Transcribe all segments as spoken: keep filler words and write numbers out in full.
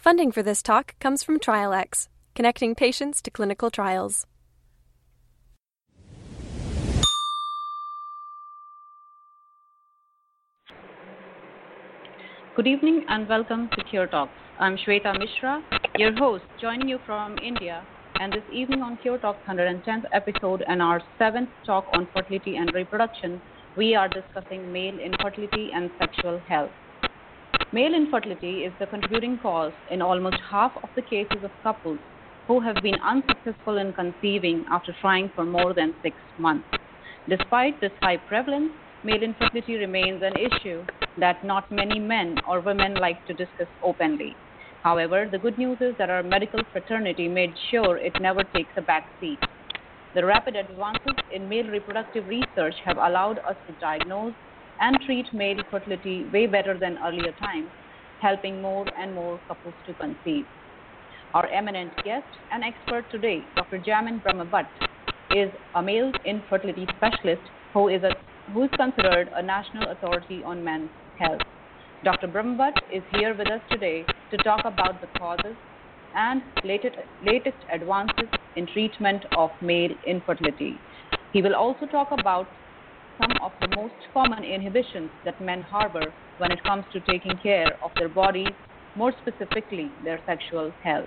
Funding for this talk comes from TrialX, connecting patients to clinical trials. Good evening and welcome to Cure Talks. I'm Shweta Mishra, your host, joining you from India. And this evening on Cure Talks one hundred tenth episode and our seventh talk on fertility and reproduction, we are discussing male infertility and sexual health. Male infertility is the contributing cause in almost half of the cases of couples who have been unsuccessful in conceiving after trying for more than six months. Despite this high prevalence, male infertility remains an issue that not many men or women like to discuss openly. However, the good news is that our medical fraternity made sure it never takes a back seat. The rapid advances in male reproductive research have allowed us to diagnose and treat male fertility way better than earlier times, helping more and more couples to conceive. Our eminent guest and expert today, Doctor Jamin Brahmabhatt, is a male infertility specialist who is, a, who is considered a national authority on men's health. Doctor Brahmabhatt is here with us today to talk about the causes and latest, latest advances in treatment of male infertility. He will also talk about some of the most common inhibitions that men harbor when it comes to taking care of their bodies, more specifically their sexual health.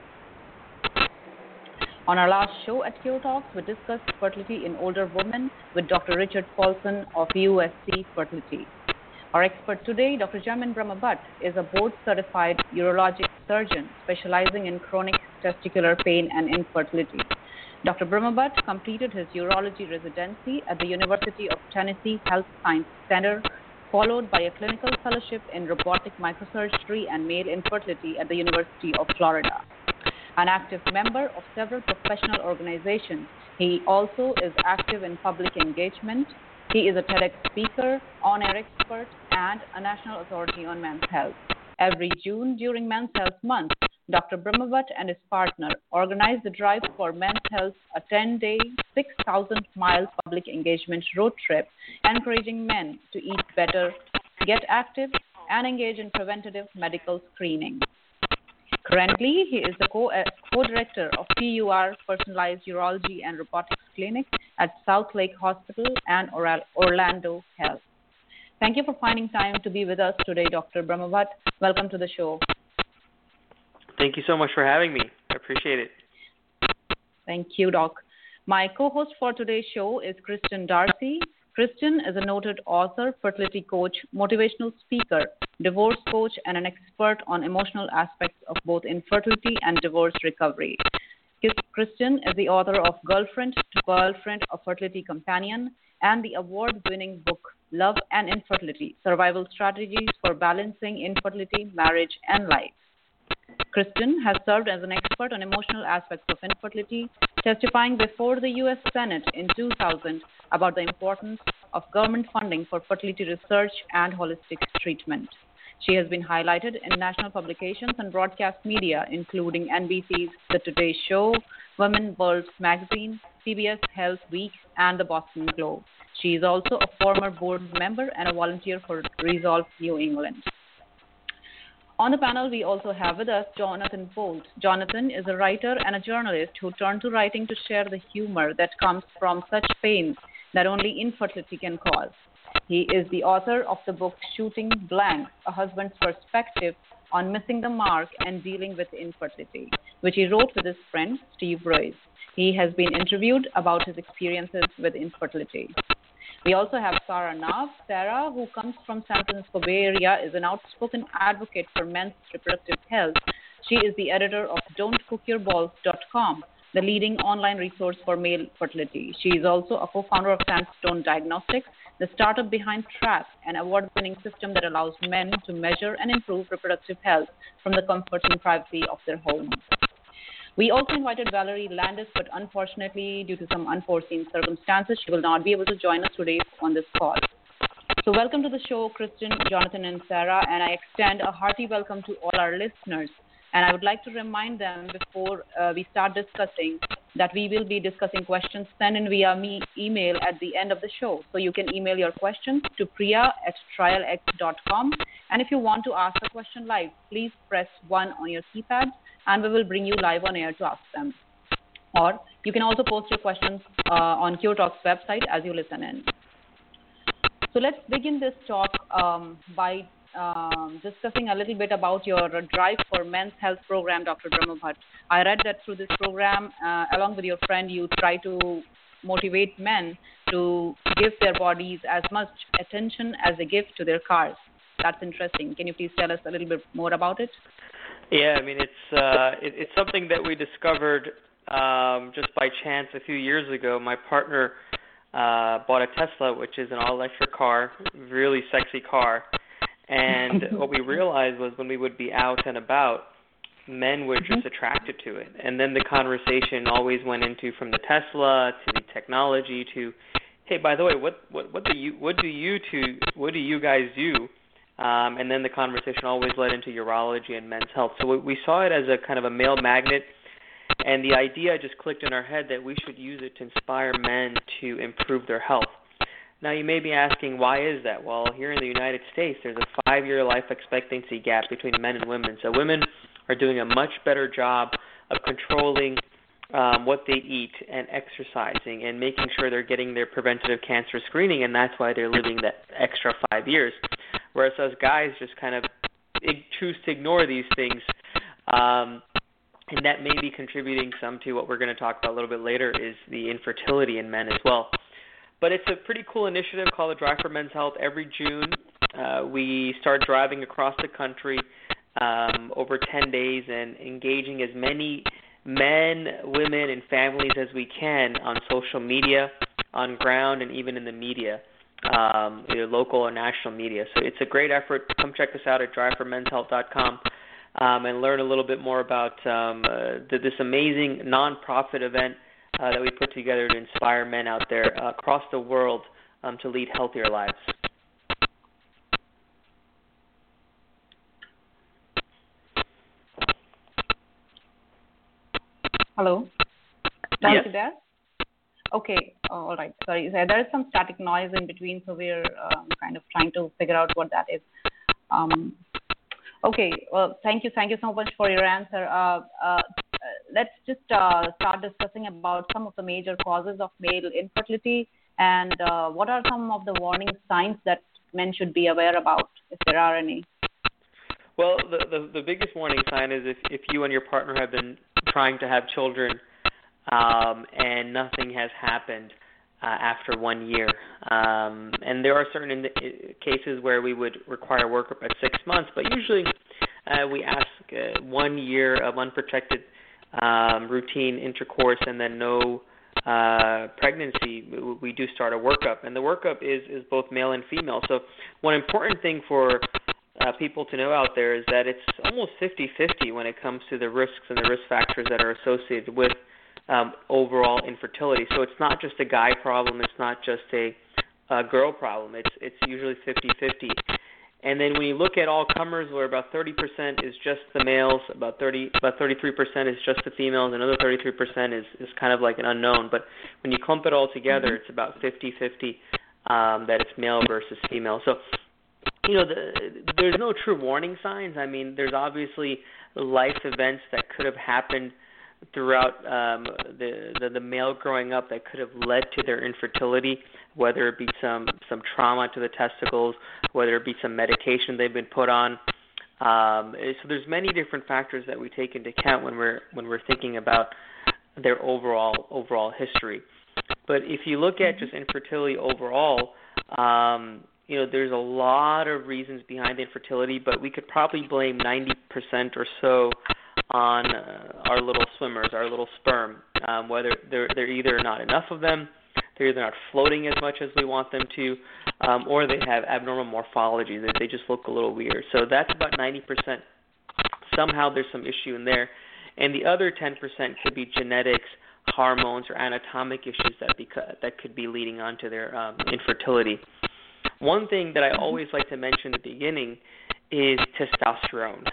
On our last show at Cure Talks, we discussed fertility in older women with Doctor Richard Paulson of U S C Fertility. Our expert today, Doctor Jamin Brahmabhatt, is a board-certified urologic surgeon specializing in chronic testicular pain and infertility. Doctor Brahmabhatt completed his urology residency at the University of Tennessee Health Science Center, followed by a clinical fellowship in robotic microsurgery and male infertility at the University of Florida. An active member of several professional organizations, he also is active in public engagement. He is a TEDx speaker, on-air expert, and a national authority on men's health. Every June during Men's Health Month, Doctor Brahmabhatt and his partner organize the Drive for Men's Health, a ten-day, six thousand mile public engagement road trip, encouraging men to eat better, get active, and engage in preventative medical screening. Currently, he is the co- co-director of P U R Personalized Urology and Robotics Clinic at South Lake Hospital and Orlando Health. Thank you for finding time to be with us today, Doctor Brahmabhatt. Welcome to the show. Thank you so much for having me. I appreciate it. Thank you, Doc. My co-host for today's show is Kristen Darcy. Kristen is a noted author, fertility coach, motivational speaker, divorce coach, and an expert on emotional aspects of both infertility and divorce recovery. Kristen is the author of Girlfriend to Girlfriend, a Fertility Companion, and the award-winning book Love and Infertility, Survival Strategies for Balancing Infertility, Marriage, and Life. Kristen has served as an expert on emotional aspects of infertility, testifying before the U S Senate in two thousand about the importance of government funding for fertility research and holistic treatment. She has been highlighted in national publications and broadcast media, including N B C's The Today Show, Women World Magazine, C B S Health Week, and the Boston Globe. She is also a former board member and a volunteer for Resolve New England. On the panel, we also have with us Jonathan Bolt. Jonathan is a writer and a journalist who turned to writing to share the humor that comes from such pains that only infertility can cause. He is the author of the book Shooting Blank, A Husband's Perspective on Missing the Mark and Dealing with Infertility, which he wrote with his friend Steve Royce. He has been interviewed about his experiences with infertility. We also have Sarah Nav. Sarah, who comes from San Francisco Bay Area, is an outspoken advocate for men's reproductive health. She is the editor of don't cook your balls dot com, the leading online resource for male fertility. She is also a co-founder of Sandstone Diagnostics, the startup behind Track, an award-winning system that allows men to measure and improve reproductive health from the comfort and privacy of their homes. We also invited Valerie Landis, but unfortunately, due to some unforeseen circumstances, she will not be able to join us today on this call. So welcome to the show, Kristen, Jonathan, and Sarah, and I extend a hearty welcome to all our listeners. And I would like to remind them before uh, we start discussing that we will be discussing questions sent in via me email at the end of the show. So you can email your questions to priya at trialx dot com And if you want to ask a question live, please press one on your keypad, and we will bring you live on air to ask them. Or you can also post your questions uh, on Cure Talk's website as you listen in. So let's begin this talk um, by um, discussing a little bit about your Drive for Men's Health program, Doctor Brahmabhat. I read that through this program, uh, along with your friend, you try to motivate men to give their bodies as much attention as they give to their cars. That's interesting. Can you please tell us a little bit more about it? Yeah, I mean, it's uh, it, it's something that we discovered um, just by chance a few years ago. My partner uh, bought a Tesla, which is an all-electric car, really sexy car. And what we realized was when we would be out and about, men were just attracted to it. And then the conversation always went into from the Tesla to the technology to, hey, by the way, what what, what do you what do you to what do you guys do? Um, and then the conversation always led into urology and men's health. So we, we saw it as a kind of a male magnet, and the idea just clicked in our head that we should use it to inspire men to improve their health. Now, you may be asking, why is that? Well, here in the United States, there's a five-year life expectancy gap between men and women. So women are doing a much better job of controlling um, what they eat and exercising and making sure they're getting their preventative cancer screening, and that's why they're living that extra five years. Whereas us guys just kind of choose to ignore these things, um, and that may be contributing some to what we're going to talk about a little bit later is the infertility in men as well. But it's a pretty cool initiative called the Drive for Men's Health. Every June, uh, we start driving across the country um, over ten days and engaging as many men, women, and families as we can on social media, on ground, and even in the media, um, either local or national media. So it's a great effort. Come check us out at drive for men's health dot com um, and learn a little bit more about um, uh, this amazing nonprofit event Uh, that we put together to inspire men out there uh, across the world um, to lead healthier lives. Hello? Are Yes. you there? Okay, oh, all right. Sorry, there is some static noise in between, so we're um, kind of trying to figure out what that is. Um, okay, well, thank you. Thank you so much for your answer. Uh, uh, let's just uh, start discussing about some of the major causes of male infertility and uh, what are some of the warning signs that men should be aware about, if there are any. Well, the, the, the biggest warning sign is if, if you and your partner have been trying to have children um, and nothing has happened uh, after one year. Um, and there are certain in cases where we would require workup at six months, but usually uh, we ask uh, one year of unprotected Um, routine intercourse and then no uh, pregnancy, we, we do start a workup. And the workup is, is both male and female. So one important thing for uh, people to know out there is that it's almost fifty-fifty when it comes to the risks and the risk factors that are associated with um, overall infertility. So it's not just a guy problem. It's not just a, a girl problem. It's, it's usually fifty-fifty. And then when you look at all comers, where about thirty percent is just the males, about thirty, about thirty-three percent is just the females, and another thirty-three percent is, is kind of like an unknown. But when you clump it all together, it's about fifty-fifty um, that it's male versus female. So, you know, the, there's no true warning signs. I mean, there's obviously life events that could have happened throughout um, the, the the male growing up that could have led to their infertility, whether it be some, some trauma to the testicles, whether it be some medication they've been put on. Um, so there's many different factors that we take into account when we're when we're thinking about their overall overall history. But if you look at just infertility overall, um, you know, there's a lot of reasons behind infertility, but we could probably blame ninety percent or so on uh, our little swimmers, our little sperm, um, whether they're, they're either not enough of them, they're either not floating as much as we want them to, um, or they have abnormal morphology, that they just look a little weird. So that's about ninety percent. Somehow there's some issue in there. And the other ten percent could be genetics, hormones, or anatomic issues that, beca- that could be leading on to their um, infertility. One thing that I always like to mention at the beginning is testosterone.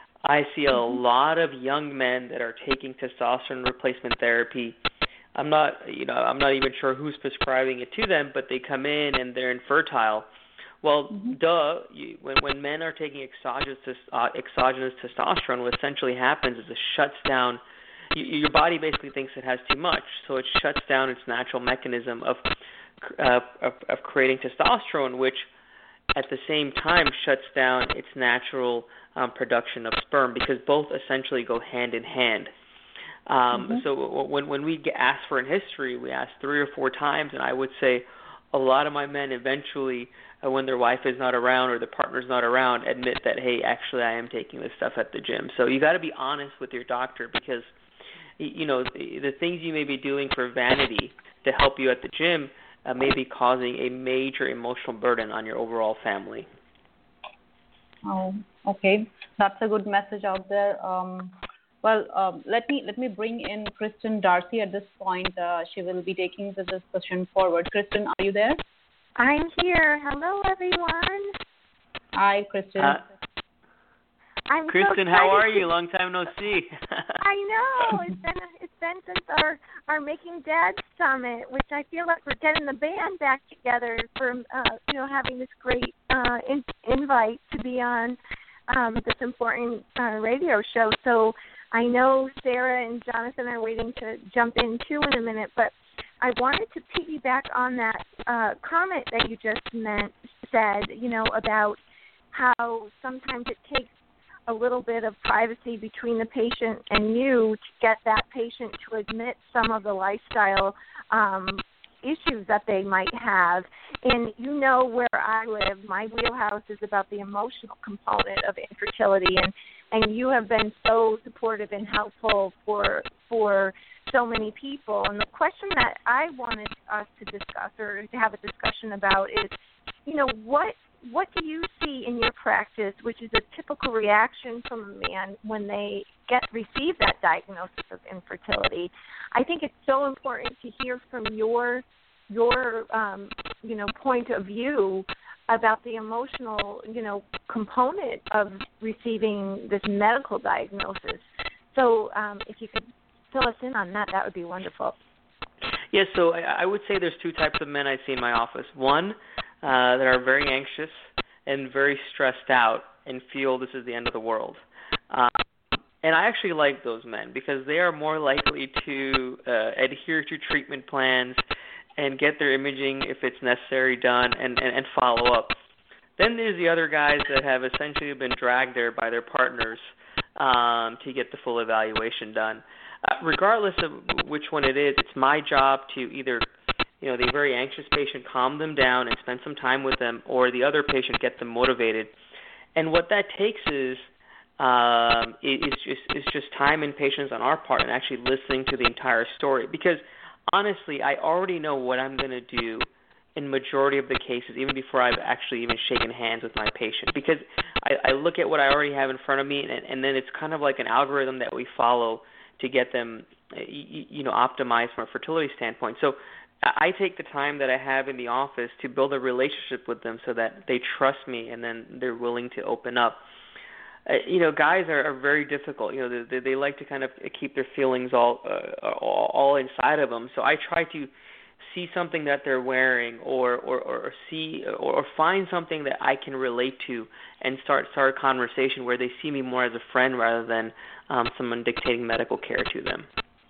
I see a lot of young men that are taking testosterone replacement therapy. I'm not, you know, I'm not even sure who's prescribing it to them, but they come in and they're infertile. Well, Mm-hmm. duh. You, when when men are taking exogenous uh, exogenous testosterone, what essentially happens is it shuts down. You, your body basically thinks it has too much, so it shuts down its natural mechanism of uh, of, of creating testosterone, which at the same time shuts down its natural um, production of sperm, because both essentially go hand in hand. Um, Mm-hmm. So when when we get asked for in history, we ask three or four times, and I would say a lot of my men eventually, uh, when their wife is not around or their partner's not around, admit that, hey, actually I am taking this stuff at the gym. So you got to be honest with your doctor, because you know the, the things you may be doing for vanity to help you at the gym uh, may be causing a major emotional burden on your overall family. Oh, okay. That's a good message out there. Um, well, um, let me let me bring in Kristen Darcy at this point. Uh, she will be taking the discussion forward. Kristen, are you there? I'm here. Hello, everyone. Hi, Kristen. Uh, I'm Kristen, so how are excited you? Long time no see. I know. It's been it's been since our our Making Dads Summit, which I feel like we're getting the band back together for uh, you know having this great uh, in, invite to be on um, this important uh, radio show. So I know Sarah and Jonathan are waiting to jump in too in a minute, but I wanted to piggyback on that uh, comment that you just meant, said, you know, about how sometimes it takes a little bit of privacy between the patient and you to get that patient to admit some of the lifestyle um, issues that they might have. And you know where I live, my wheelhouse is about the emotional component of infertility, and, and you have been so supportive and helpful for for so many people. And the question that I wanted us to discuss or to have a discussion about is, you know, what what do you see in your practice, which is a typical reaction from a man when they get receive that diagnosis of infertility? I think it's so important to hear from your your um, you know point of view about the emotional you know component of receiving this medical diagnosis. So um, if you could fill us in on that, that would be wonderful. Yes, so I, I would say there's two types of men I see in my office. One, uh, that are very anxious and very stressed out and feel this is the end of the world. Uh, and I actually like those men because they are more likely to uh, adhere to treatment plans and get their imaging, if it's necessary, done and, and, and follow up. Then there's the other guys that have essentially been dragged there by their partners um, to get the full evaluation done. Uh, regardless of which one it is, it's my job to either, you know, the very anxious patient, calm them down and spend some time with them, or the other patient, get them motivated. And what that takes is um, is just is just time and patience on our part and actually listening to the entire story. Because honestly, I already know what I'm going to do in majority of the cases, even before I've actually even shaken hands with my patient. Because I, I look at what I already have in front of me, and, and then it's kind of like an algorithm that we follow to get them, you, you know, optimized from a fertility standpoint. So I take the time that I have in the office to build a relationship with them so that they trust me and then they're willing to open up. Uh, you know, guys are, are very difficult. You know, they, they like to kind of keep their feelings all, uh, all all inside of them. So I try to see something that they're wearing, or or, or see or, or find something that I can relate to, and start start a conversation where they see me more as a friend rather than um, someone dictating medical care to them.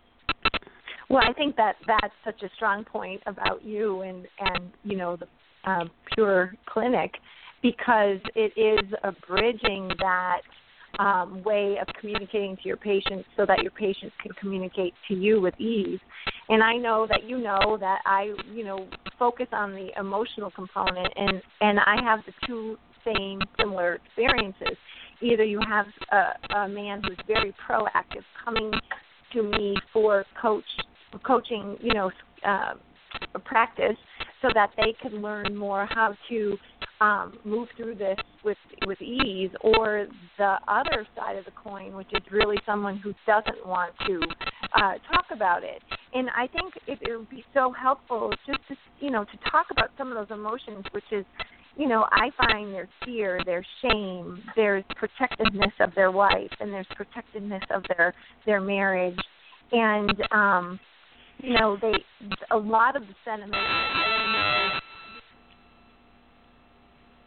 Well, I think that that's such a strong point about you and, and you know, the uh, Pure Clinic, because it is a bridging that um, way of communicating to your patients so that your patients can communicate to you with ease. And I know that you know that I, you know, focus on the emotional component, and, and I have the two same similar experiences. Either you have a, a man who's very proactive coming to me for coach coaching, you know, uh, practice, so that they can learn more how to um, move through this with with ease, or the other side of the coin, which is really someone who doesn't want to uh, talk about it. And I think it, it would be so helpful just to, you know, to talk about some of those emotions, which is, you know, I find there's fear, there's shame, there's protectiveness of their wife, and there's protectiveness of their their marriage, and um, you know, they a lot of the sentiment. I don't know.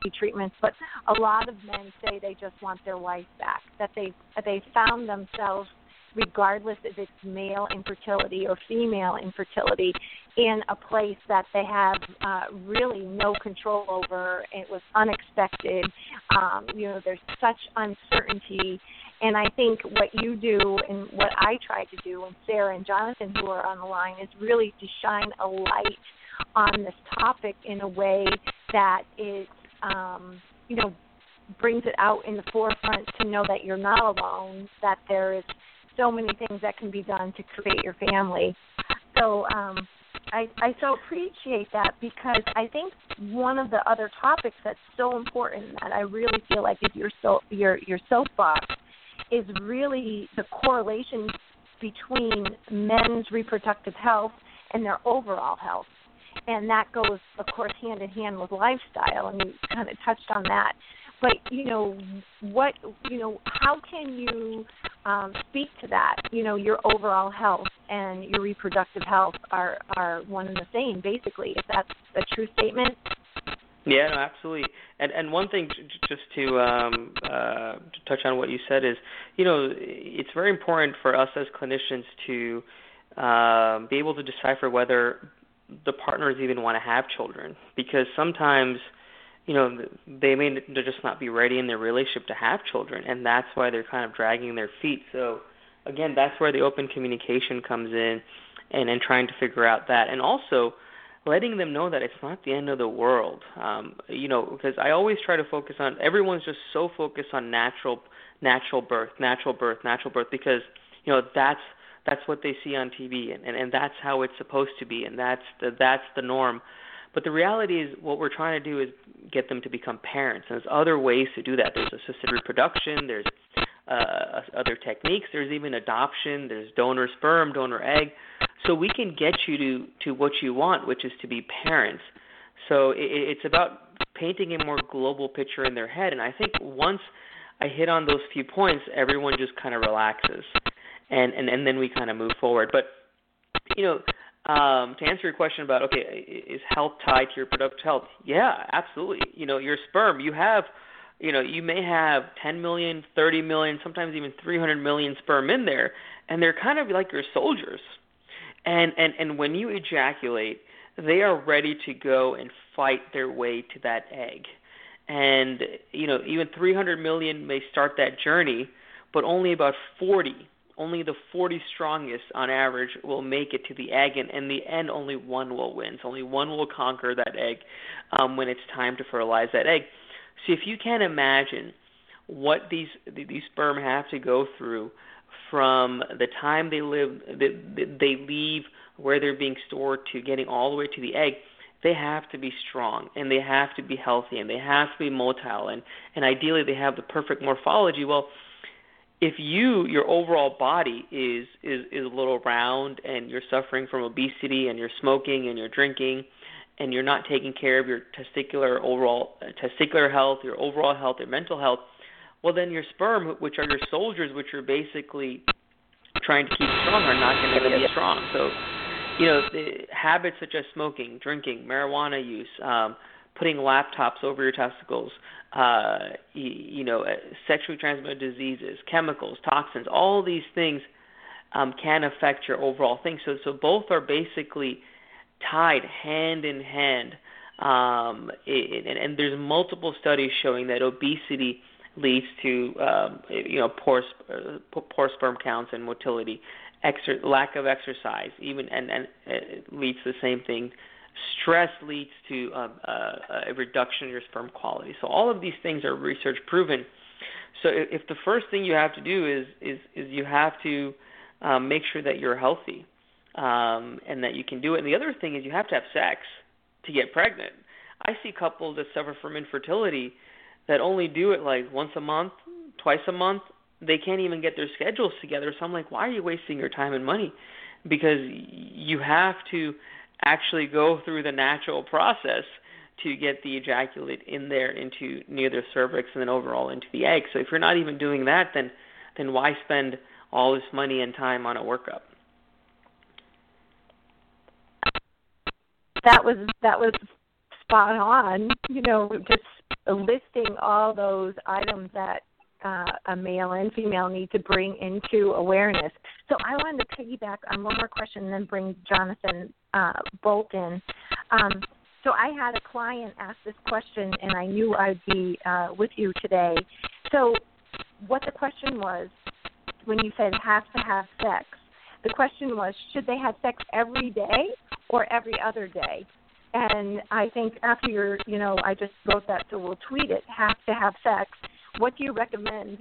fertility treatments, but a lot of men say they just want their wife back, that they they found themselves, regardless if it's male infertility or female infertility, in a place that they have uh, really no control over. It was unexpected. Um, you know, there's such uncertainty. And I think what you do and what I try to do, and Sarah and Jonathan who are on the line, is really to shine a light on this topic in a way that it, um, you know, brings it out in the forefront to know that you're not alone, that there is so many things that can be done to create your family. So um, I, I so appreciate that, because I think one of the other topics that's so important that I really feel like is your, so, your, your soapbox is really the correlation between men's reproductive health and their overall health. And that goes, of course, hand in hand with lifestyle, and you kind of touched on that. But, you know, what, you know, how can you um, speak to that? You know, your overall health and your reproductive health are, are one and the same, basically. Is that a true statement? Yeah, no, absolutely. And and one thing, j- just to um, uh, to touch on what you said is, you know, it's very important for us as clinicians to uh, be able to decipher whether the partners even want to have children, because sometimes, you know, they may just not be ready in their relationship to have children, and that's why they're kind of dragging their feet. So, again, that's where the open communication comes in, and, and trying to figure out that. And also letting them know that it's not the end of the world. Um, you know, because I always try to focus on, everyone's just so focused on natural natural birth, natural birth, natural birth, because, you know, that's that's what they see on T V, and, and, and that's how it's supposed to be, and that's the, that's the norm. But the reality is, what we're trying to do is get them to become parents. And there's other ways to do that. There's assisted reproduction. There's uh, other techniques. There's even adoption. There's donor sperm, donor egg. So we can get you to, to what you want, which is to be parents. So it, it's about painting a more global picture in their head. And I think once I hit on those few points, everyone just kind of relaxes. And, and, and then we kind of move forward. But, you know, Um, to answer your question about, okay, is health tied to your reproductive health? Yeah, absolutely. You know, your sperm, you have, you know, you may have ten million, thirty million, sometimes even three hundred million sperm in there, and they're kind of like your soldiers. And, and, and when you ejaculate, they are ready to go and fight their way to that egg. And, you know, even three hundred million may start that journey, but only about forty Only the forty strongest on average will make it to the egg, and in the end, only one will win. So only one will conquer that egg um, when it's time to fertilize that egg. So if you can imagine what these these sperm have to go through from the time they live, they, they leave where they're being stored to getting all the way to the egg, they have to be strong, and they have to be healthy, and they have to be motile, and, and ideally they have the perfect morphology. Well, if you, your overall body is, is is a little round, and you're suffering from obesity, and you're smoking, and you're drinking, and you're not taking care of your testicular overall uh, testicular health, your overall health, your mental health, well, then your sperm, which are your soldiers, which are basically trying to keep strong, are not going to be strong. So, you know, the habits such as smoking, drinking, marijuana use, um, putting laptops over your testicles, uh, you, you know, sexually transmitted diseases, chemicals, toxins, all these things um, can affect your overall thing. So, so both are basically tied hand in hand. Um, it, and, and there's multiple studies showing that obesity leads to, um, you know, poor, uh, poor sperm counts and motility, exer- lack of exercise, even, and, and it leads to the same thing. Stress leads to um, uh, a reduction in your sperm quality. So all of these things are research proven. So if, if the first thing you have to do is is, is you have to um, make sure that you're healthy um, and that you can do it. And the other thing is you have to have sex to get pregnant. I see couples that suffer from infertility that only do it like once a month, twice a month. They can't even get their schedules together. So I'm like, why are you wasting your time and money? Because you have to actually go through the natural process to get the ejaculate in there into near the cervix and then overall into the egg. So if you're not even doing that, then then why spend all this money and time on a workup? That was that was spot on. You know, just listing all those items that uh, a male and female need to bring into awareness. So I wanted to piggyback on one more question and then bring Jonathan uh, Bolt in. Um, so I had a client ask this question, and I knew I'd be uh, with you today. So what the question was, when you said have to have sex, the question was, should they have sex every day or every other day? And I think after you're, you know, I just wrote that, so we'll tweet it, have to have sex. What do you recommend?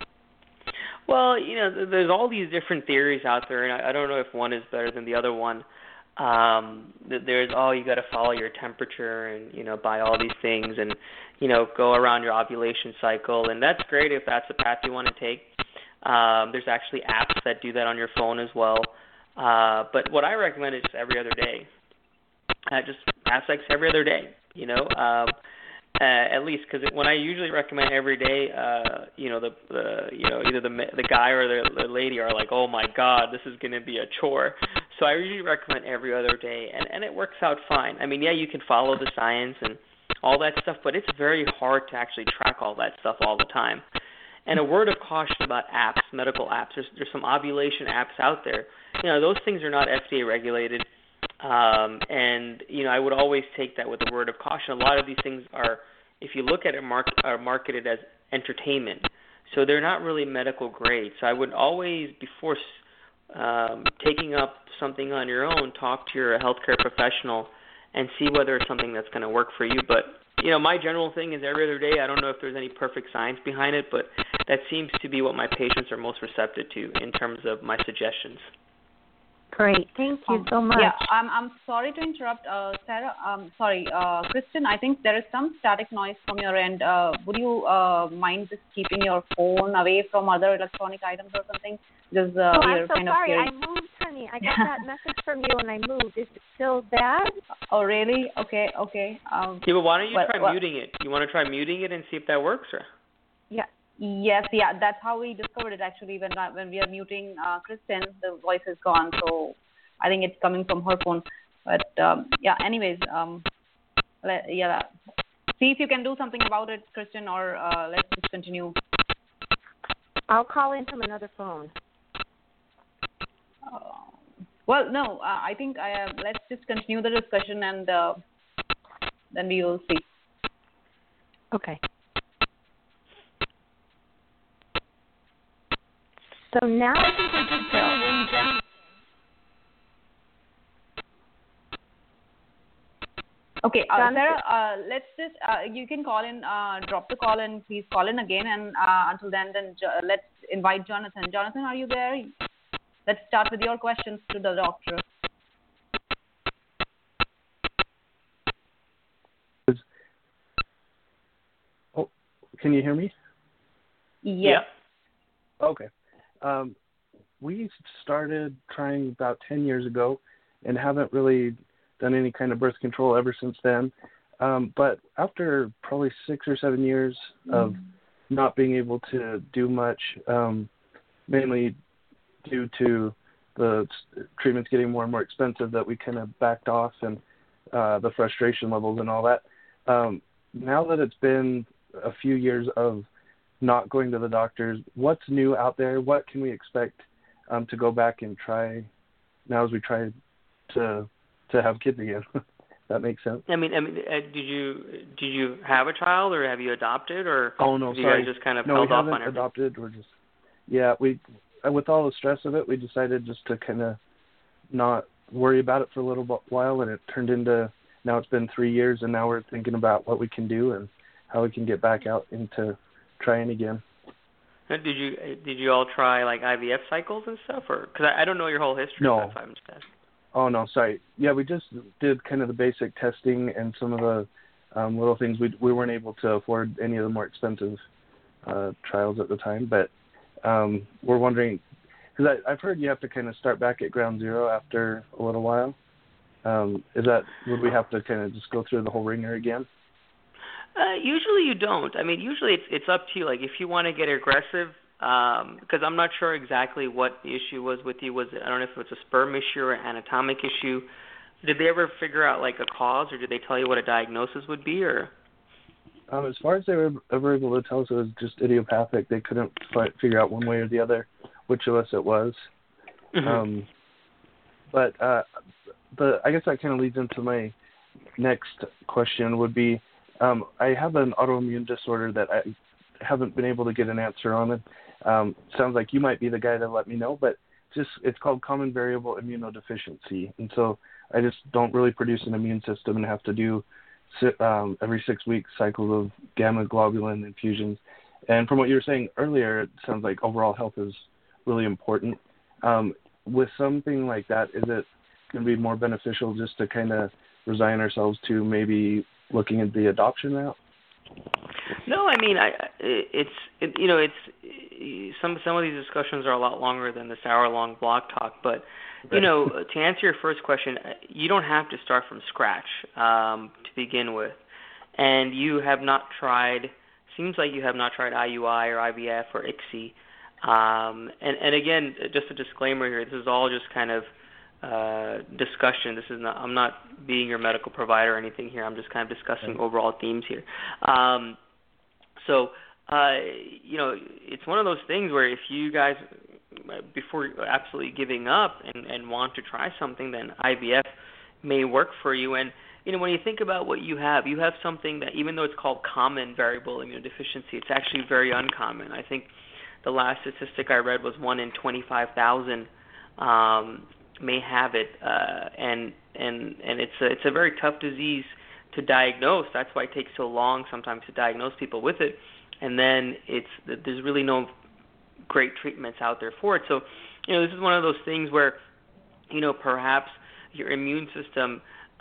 Well, you know, there's all these different theories out there, and I, I don't know if one is better than the other one. Um, there's, oh, you got to follow your temperature and, you know, buy all these things and, you know, go around your ovulation cycle, and that's great if that's the path you want to take. Um, there's actually apps that do that on your phone as well. Uh, but what I recommend is just every other day. Uh, just have sex every other day, you know, um, uh, at least, because when I usually recommend every day, uh, you know, the, the you know either the the guy or the, the lady are like, oh my God, this is going to be a chore. So I usually recommend every other day, and, and it works out fine. I mean, yeah, you can follow the science and all that stuff, but it's very hard to actually track all that stuff all the time. And a word of caution about apps, medical apps. There's there's some ovulation apps out there. You know, those things are not F D A regulated. Um, and, you know, I would always take that with a word of caution. A lot of these things are, if you look at it, mark, are marketed as entertainment. So they're not really medical grade. So I would always, before um, taking up something on your own, talk to your healthcare professional and see whether it's something that's going to work for you. But, you know, my general thing is every other day. I don't know if there's any perfect science behind it, but that seems to be what my patients are most receptive to in terms of my suggestions. Great. Thank you so much. Yeah, I'm I'm sorry to interrupt, uh, Sarah. Um, sorry, uh, Kristen. I think there is some static noise from your end. Uh, would you uh, mind just keeping your phone away from other electronic items or something? Because uh, oh, we're I'm so kind sorry. of I moved, honey. I got that message from you and I moved. Is it still bad? Oh, really? Okay, okay. Um, yeah, but why don't you well, try well, muting it? You want to try muting it and see if that works, or? Yeah. Yes, yeah. That's how we discovered it actually. When uh, when we are muting uh, Kristen, the voice is gone. So I think it's coming from her phone. But um, yeah. Anyways, um, let, yeah. See if you can do something about it, Kristen, or uh, let's just continue. I'll call in from another phone. Uh, well, no. Uh, I think I, uh, let's just continue the discussion and uh, then we will see. Okay. So now I think we're just going in Jen. Okay, uh, Sarah, uh, let's just, uh, you can call in, uh, drop the call and please call in again. And uh, until then, then jo- let's invite Jonathan. Jonathan, are you there? Let's start with your questions to the doctor. Oh, can you hear me? Yes. Yeah. Okay. Um, we started trying about ten years ago and haven't really done any kind of birth control ever since then. Um, but after probably six or seven years of mm. not being able to do much, um, mainly due to the treatments getting more and more expensive, that we kind of backed off, and uh, the frustration levels and all that. Um, now that it's been a few years of not going to the doctors, what's new out there? What can we expect um, to go back and try now as we try to to have kids again? That makes sense. I mean, I mean, uh, did you did you have a child, or have you adopted, or oh no, have you sorry, guys just kind of no, held we off haven't on everything? adopted. We're just yeah, we with all the stress of it, we decided just to kind of not worry about it for a little while, and it turned into now it's been three years, and now we're thinking about what we can do and how we can get back out into trying again. Did you did you all try like I V F cycles and stuff, or because I, I don't know your whole history? No. That's why I'm just asking. Oh no, sorry. Yeah, we just did kind of the basic testing and some of the um, little things. We we weren't able to afford any of the more expensive uh, trials at the time, but um, we're wondering because I've heard you have to kind of start back at ground zero after a little while. Um, is that would we have to kind of just go through the whole ringer again? Uh, usually you don't. I mean, usually it's it's up to you. Like if you want to get aggressive, um, because I'm not sure exactly what the issue was with you. Was it, I don't know if it was a sperm issue or an anatomic issue. Did they ever figure out like a cause, or did they tell you what a diagnosis would be, or? Um, as far as they were ever able to tell us it was just idiopathic, they couldn't fi- figure out one way or the other which of us it was. Mm-hmm. Um, but uh, the I guess that kind of leads into my next question would be, um, I have an autoimmune disorder that I haven't been able to get an answer on it. Um, sounds like you might be the guy to let me know, but just it's called common variable immunodeficiency. And so I just don't really produce an immune system and have to do um, every six weeks cycles of gamma globulin infusions. And from what you were saying earlier, it sounds like overall health is really important. Um, with something like that, is it going to be more beneficial just to kind of resign ourselves to maybe looking at the adoption route? No, I mean, I it's it, you know it's some some of these discussions are a lot longer than this hour-long blog talk. But you know, to answer your first question, you don't have to start from scratch um, to begin with, and you have not tried. Seems like you have not tried I U I or I V F or I C S I. Um, and and again, just a disclaimer here: this is all just kind of uh, discussion. This is not. I'm not being your medical provider or anything here. I'm just kind of discussing Okay. overall themes here. Um, so, uh, you know, it's one of those things where if you guys, before absolutely giving up and, and want to try something, then I V F may work for you. And, you know, when you think about what you have, you have something that, even though it's called common variable immunodeficiency, it's actually very uncommon. I think the last statistic I read was one in twenty-five thousand um, may have it, uh, and and and it's a, it's a very tough disease to diagnose. That's why it takes so long sometimes to diagnose people with it, and then it's there's really no great treatments out there for it. So, you know, this is one of those things where, you know, perhaps your immune system,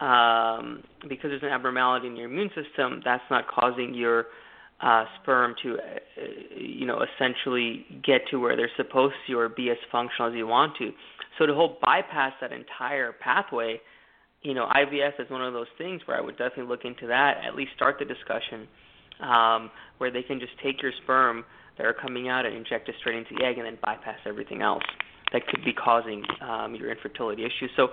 um, because there's an abnormality in your immune system, that's not causing your uh, sperm to, uh, you know, essentially get to where they're supposed to or be as functional as you want to. So to whole bypass that entire pathway, you know, I V F is one of those things where I would definitely look into that, at least start the discussion, um, where they can just take your sperm that are coming out and inject it straight into the egg and then bypass everything else that could be causing um, your infertility issues. So,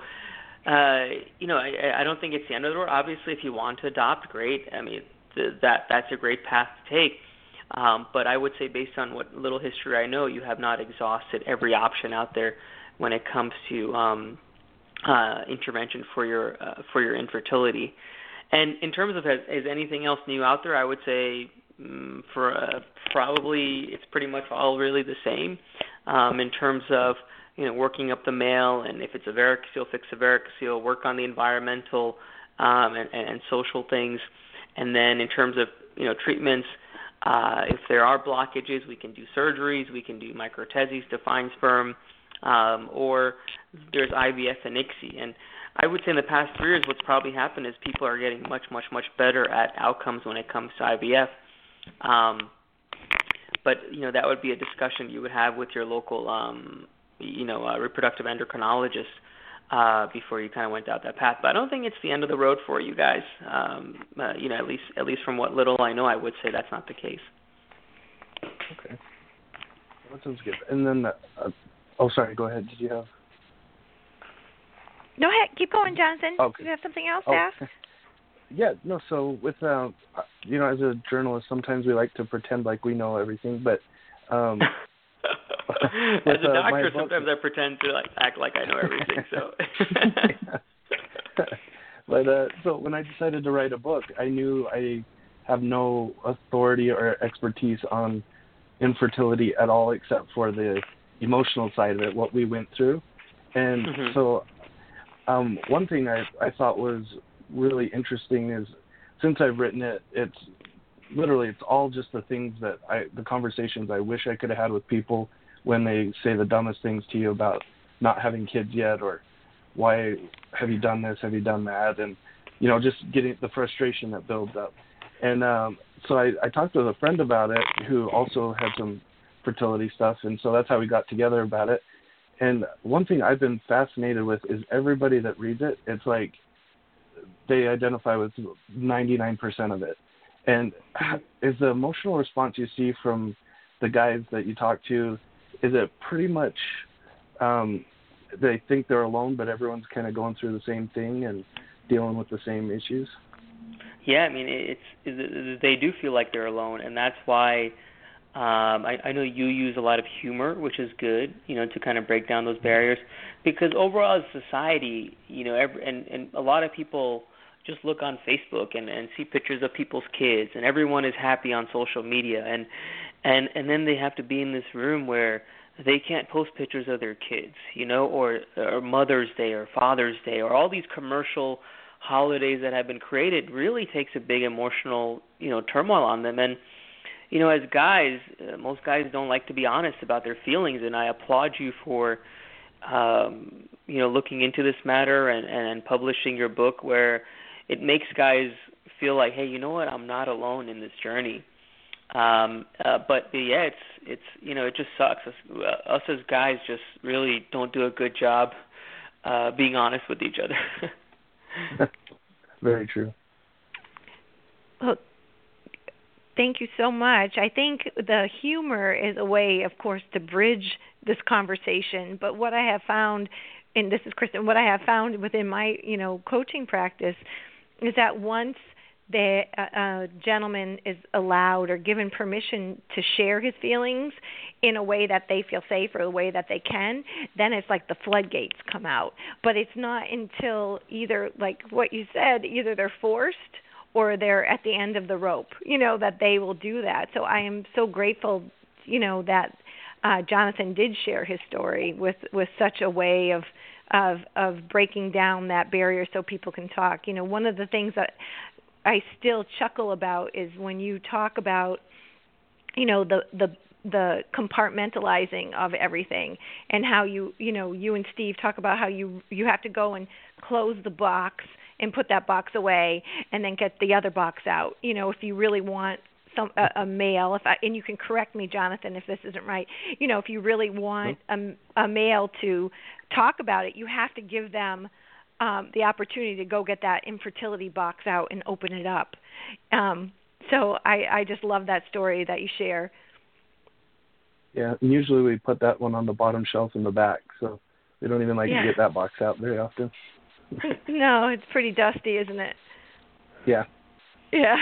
uh, you know, I, I don't think it's the end of the road. Obviously, if you want to adopt, great. I mean, th- that that's a great path to take. Um, but I would say based on what little history I know, you have not exhausted every option out there when it comes to um, uh, intervention for your uh, for your infertility. And in terms of has, is anything else new out there, I would say um, for uh, probably it's pretty much all really the same um, in terms of, you know, working up the male, and if it's a varicocele, fix a varicocele, work on the environmental um, and, and social things. And then in terms of, you know, treatments, uh, if there are blockages, we can do surgeries, we can do microtezis to find sperm, um, or there's I V F and I C S I. And I would say in the past three years what's probably happened is people are getting much, much, much better at outcomes when it comes to I V F. Um, but, you know, that would be a discussion you would have with your local, um, you know, uh, reproductive endocrinologist uh, before you kind of went down that path. But I don't think it's the end of the road for you guys. Um, uh, you know, at least at least from what little I know, I would say that's not the case. Okay. That sounds good. And then, uh, oh, sorry, go ahead. Did you have? No, heck, keep going, Jonathan. Okay. You have something else oh. to ask? Yeah, no, so with, uh, you know, as a journalist, sometimes we like to pretend like we know everything, but... Um, as with, a uh, doctor, book, sometimes I pretend to like act like I know everything, so... But, uh, so when I decided to write a book, I knew I have no authority or expertise on infertility at all except for the emotional side of it, what we went through. And mm-hmm. so um, one thing I, I thought was really interesting is since I've written it, it's literally it's all just the things that I the conversations I wish I could have had with people when they say the dumbest things to you about not having kids yet, or why have you done this, have you done that, and you know, just getting the frustration that builds up. And um, so I, I talked with a friend about it who also had some fertility stuff, and so that's how we got together about it. And one thing I've been fascinated with is everybody that reads it, it's like they identify with ninety-nine percent of it. And is the emotional response you see from the guys that you talk to, is it pretty much um, they think they're alone, but everyone's kind of going through the same thing and dealing with the same issues? Yeah, I mean, it's, it's they do feel like they're alone, and that's why um, I, I know you use a lot of humor, which is good, you know, to kind of break down those barriers. Because overall, as a society, you know, every, and and a lot of people just look on Facebook and, and see pictures of people's kids, and everyone is happy on social media, and and and then they have to be in this room where they can't post pictures of their kids, you know, or or Mother's Day or Father's Day or all these commercial holidays that have been created really takes a big emotional, you know, turmoil on them. And, you know, as guys, uh, most guys don't like to be honest about their feelings, and I applaud you for, um, you know, looking into this matter and, and publishing your book where it makes guys feel like, hey, you know what, I'm not alone in this journey. Um, uh, but, yeah, it's, it's you know, it just sucks. Us, uh, us as guys just really don't do a good job uh, being honest with each other. Very true. Well, thank you so much. I think the humor is a way, of course, to bridge this conversation. But what I have found, and this is Kristen, what I have found within my, you know, coaching practice is that once the uh, gentleman is allowed or given permission to share his feelings in a way that they feel safe or a way that they can, then it's like the floodgates come out. But it's not until either, like what you said, either they're forced or they're at the end of the rope, you know, that they will do that. So I am so grateful, you know, that uh, Jonathan did share his story with, with such a way of of of breaking down that barrier so people can talk. You know, one of the things that I still chuckle about is when you talk about, you know, the the the compartmentalizing of everything and how you, you know, you and Steve talk about how you you have to go and close the box and put that box away and then get the other box out. You know, if you really want some a, a male, if I, and you can correct me, Jonathan, if this isn't right. You know, if you really want a, a male to talk about it, you have to give them Um, the opportunity to go get that infertility box out and open it up. Um, so I, I just love that story that you share. Yeah, and usually we put that one on the bottom shelf in the back, so we don't even like yeah. to get that box out very often. No, it's pretty dusty, isn't it? Yeah. Yeah.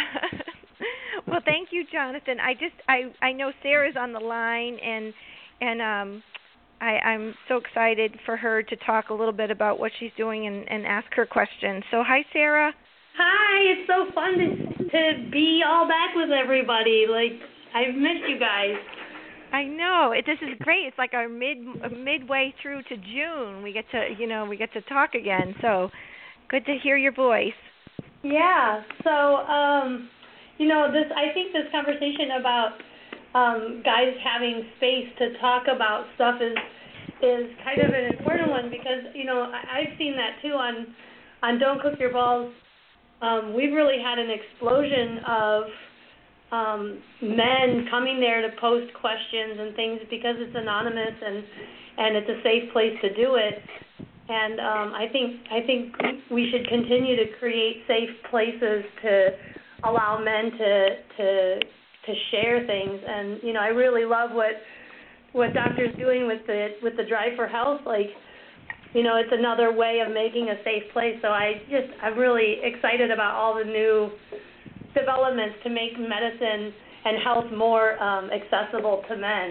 Well, thank you, Jonathan. I just I, I know Sarah's on the line, and and um. I, I'm so excited for her to talk a little bit about what she's doing and, and ask her questions. So, hi, Sarah. Hi, it's so fun to to be all back with everybody. Like, I've missed you guys. I know. It, this is great. It's like our mid midway through to June. We get to, you know, we get to talk again. So, good to hear your voice. Yeah. So, um, you know, this I think this conversation about Um, guys having space to talk about stuff is is kind of an important one because, you know, I, I've seen that too on on Don't Cook Your Balls. Um, we've really had an explosion of um, men coming there to post questions and things because it's anonymous and, and it's a safe place to do it. And um, I think I think we should continue to create safe places to allow men to to to share things. And, you know, I really love what what Doctor's doing with the with the Drive for Health. Like, you know, it's another way of making a safe place. So I just, I'm really excited about all the new developments to make medicine and health more um, accessible to men.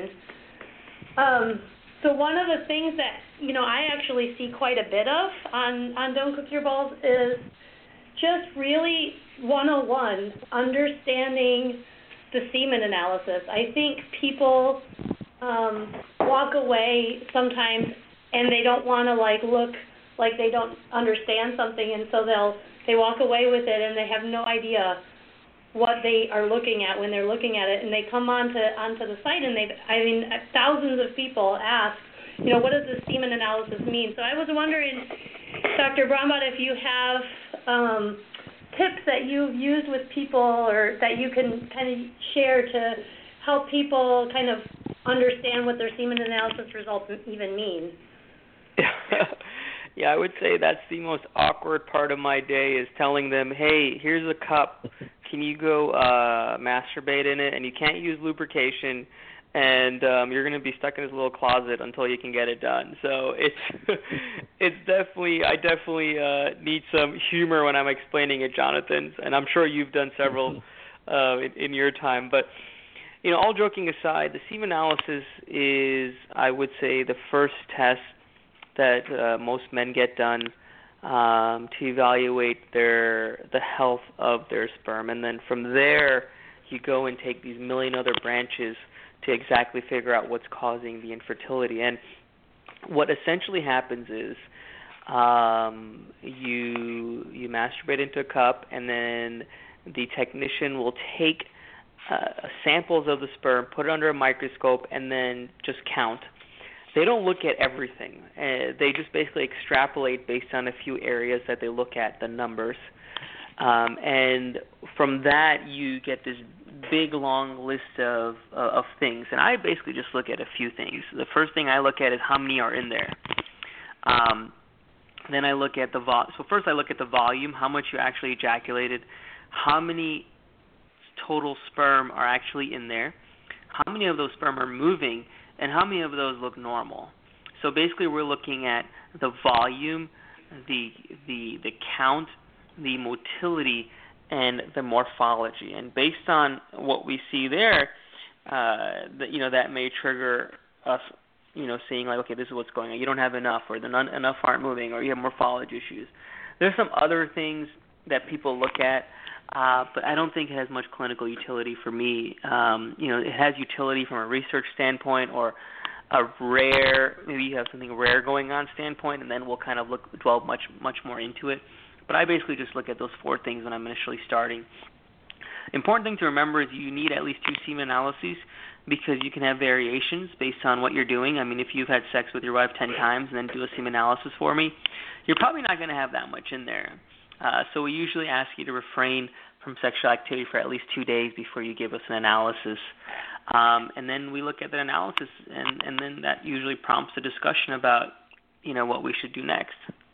Um, so one of the things that, you know, I actually see quite a bit of on, on Don't Cook Your Balls is just really one oh one, understanding the semen analysis. I think people um, walk away sometimes and they don't want to like look like they don't understand something, and so they'll they walk away with it and they have no idea what they are looking at when they're looking at it, and they come onto onto the site and they I mean thousands of people ask, you know, what does this semen analysis mean? So I was wondering, Doctor Brombaugh, if you have um, tips that you've used with people or that you can kind of share to help people kind of understand what their semen analysis results even mean. Yeah, I would say that's the most awkward part of my day is telling them, hey, here's a cup. Can you go uh, masturbate in it? And you can't use lubrication. and um, you're going to be stuck in this little closet until you can get it done. So it's it's definitely I definitely uh, need some humor when I'm explaining it, Jonathan, and I'm sure you've done several uh, in, in your time. But you know, all joking aside, the semen analysis is, I would say, the first test that uh, most men get done um, to evaluate their the health of their sperm, and then from there you go and take these million other branches to exactly figure out what's causing the infertility. And what essentially happens is um, you you masturbate into a cup, and then the technician will take uh, samples of the sperm, put it under a microscope, and then just count. They don't look at everything. Uh, they just basically extrapolate based on a few areas that they look at, the numbers. Um, and from that, you get this big, long list of uh, of things. And I basically just look at a few things. The first thing I look at is how many are in there. Um, then I look at the vol. So first I look at the volume, how much you actually ejaculated, how many total sperm are actually in there, how many of those sperm are moving, and how many of those look normal. So basically we're looking at the volume, the the the count, the motility, and the morphology. And based on what we see there, uh, that you know that may trigger us, you know, saying like, okay, this is what's going on. You don't have enough, or the none, enough aren't moving, or you have morphology issues. There's some other things that people look at, uh, but I don't think it has much clinical utility for me. Um, you know, it has utility from a research standpoint, or a rare, maybe you have something rare going on standpoint, and then we'll kind of look dwell much much more into it. But I basically just look at those four things when I'm initially starting. Important thing to remember is you need at least two semen analyses, because you can have variations based on what you're doing. I mean, if you've had sex with your wife ten times and then do a semen analysis for me, you're probably not going to have that much in there. Uh, so we usually ask you to refrain from sexual activity for at least two days before you give us an analysis. Um, and then we look at the analysis, and, and then that usually prompts a discussion about, you know, what we should do next.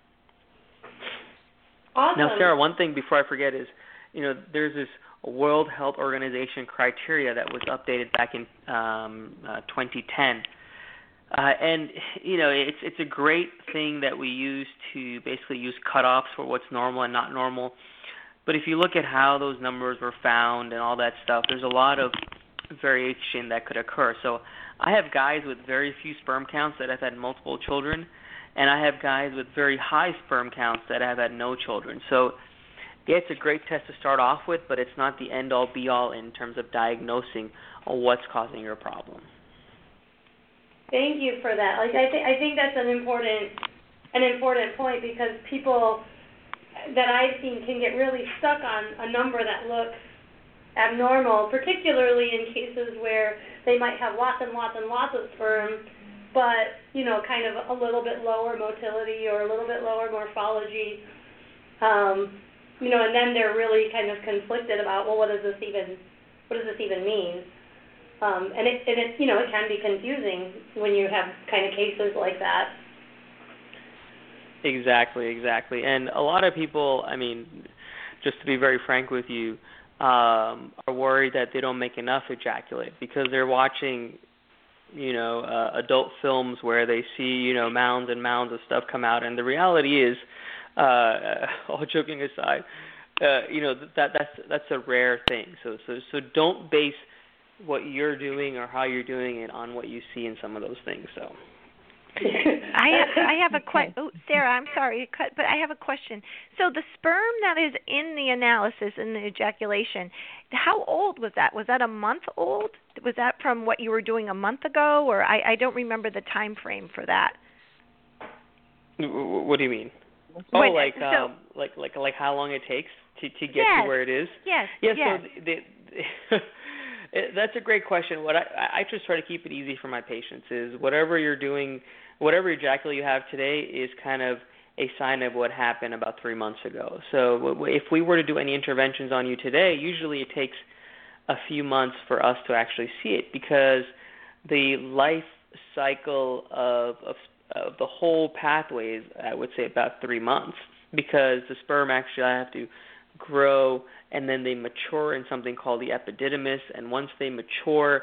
Awesome. Now, Sarah, one thing before I forget is, you know, there's this World Health Organization criteria that was updated back in um, uh, twenty ten. Uh, and, you know, it's it's a great thing that we use to basically use cutoffs for what's normal and not normal. But if you look at how those numbers were found and all that stuff, there's a lot of variation that could occur. So I have guys with very few sperm counts that have had multiple children, and I have guys with very high sperm counts that have had no children. So yeah, it's a great test to start off with, but it's not the end-all, be-all in terms of diagnosing what's causing your problem. Thank you for that. Like I think I think that's an important an important point, because people that I've seen can get really stuck on a number that looks abnormal, particularly in cases where they might have lots and lots and lots of sperm, but, you know, kind of a little bit lower motility or a little bit lower morphology, um, you know, and then they're really kind of conflicted about, well, what does this even, what does this even mean? Um, and it, and it, you know, it can be confusing when you have kind of cases like that. Exactly, exactly. And a lot of people, I mean, just to be very frank with you, um, are worried that they don't make enough ejaculate because they're watching, you know, uh, adult films where they see, you know, mounds and mounds of stuff come out. And the reality is, uh, all joking aside, uh, you know, that that's that's a rare thing. So so so don't base what you're doing or how you're doing it on what you see in some of those things. So. I have, I have a question. Oh, Sarah, I'm sorry to cut, but I have a question. So the sperm that is in the analysis, in the ejaculation, how old was that? Was that a month old? Was that from what you were doing a month ago, or I, I don't remember the time frame for that. What do you mean? Oh, when, like so, um, like like like how long it takes to to get yes, to where it is? Yes. Yeah. Yes. So the, the that's a great question. What I, I just try to keep it easy for my patients is whatever you're doing, whatever ejaculate you have today is kind of a sign of what happened about three months ago. So if we were to do any interventions on you today, usually it takes a few months for us to actually see it, because the life cycle of, of, of the whole pathway is, I would say, about three months, because the sperm actually have to grow, and then they mature in something called the epididymis, and once they mature,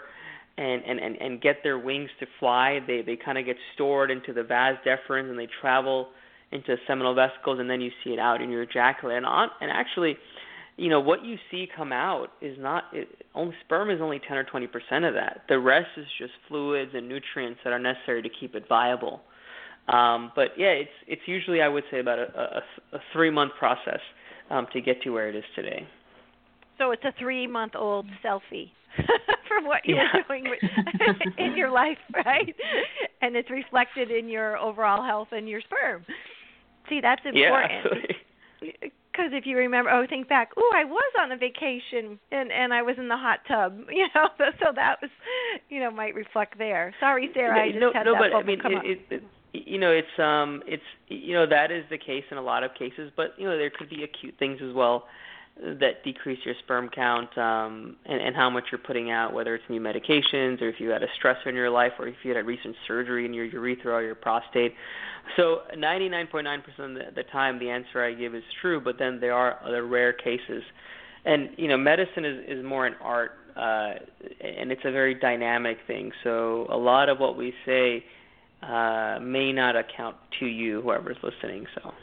and, and, and, and get their wings to fly, they, they kind of get stored into the vas deferens and they travel into seminal vesicles, and then you see it out in your ejaculate. And, on, and actually, you know, what you see come out is not, it, only sperm is only ten or twenty percent of that. The rest is just fluids and nutrients that are necessary to keep it viable. Um, but yeah, it's it's usually, I would say, about a, a, a three-month process um, to get to where it is today. So it's a three-month-old selfie from what you yeah. were doing in your life, right? And it's reflected in your overall health and your sperm. See, that's important. Yeah, because if you remember, oh, think back, oh, I was on a vacation and, and I was in the hot tub, you know, so, so that was, you know, might reflect there. Sorry, Sarah, I just no, had no, that but bubble I mean, come it, up. it, it, you know, it's um, it's you know that is the case in a lot of cases, but you know there could be acute things as well that decrease your sperm count um, and, and how much you're putting out, whether it's new medications or if you had a stressor in your life or if you had a recent surgery in your urethra or your prostate. So ninety-nine point nine percent of the time the answer I give is true, but then there are other rare cases. And, you know, medicine is, is more an art, uh, and it's a very dynamic thing. So a lot of what we say uh, may not account to you, whoever's listening, so.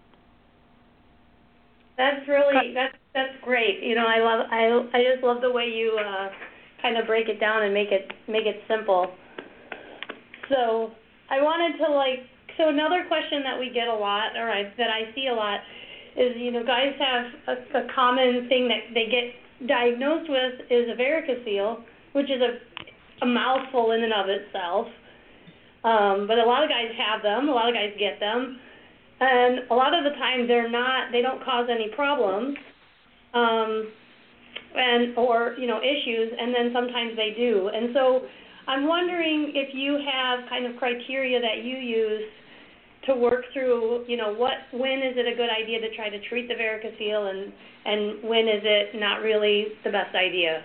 That's really that's that's great. You know, I love I I just love the way you uh, kind of break it down and make it make it simple. So I wanted to like so another question that we get a lot, or I, that I see a lot, is you know guys have a, a common thing that they get diagnosed with is a varicocele, which is a a mouthful in and of itself. Um, but a lot of guys have them. A lot of guys get them. And a lot of the time they're not, they don't cause any problems, um, and or you know issues, and then sometimes they do. And so I'm wondering if you have kind of criteria that you use to work through, you know, what when is it a good idea to try to treat the varicocele, and and when is it not really the best idea?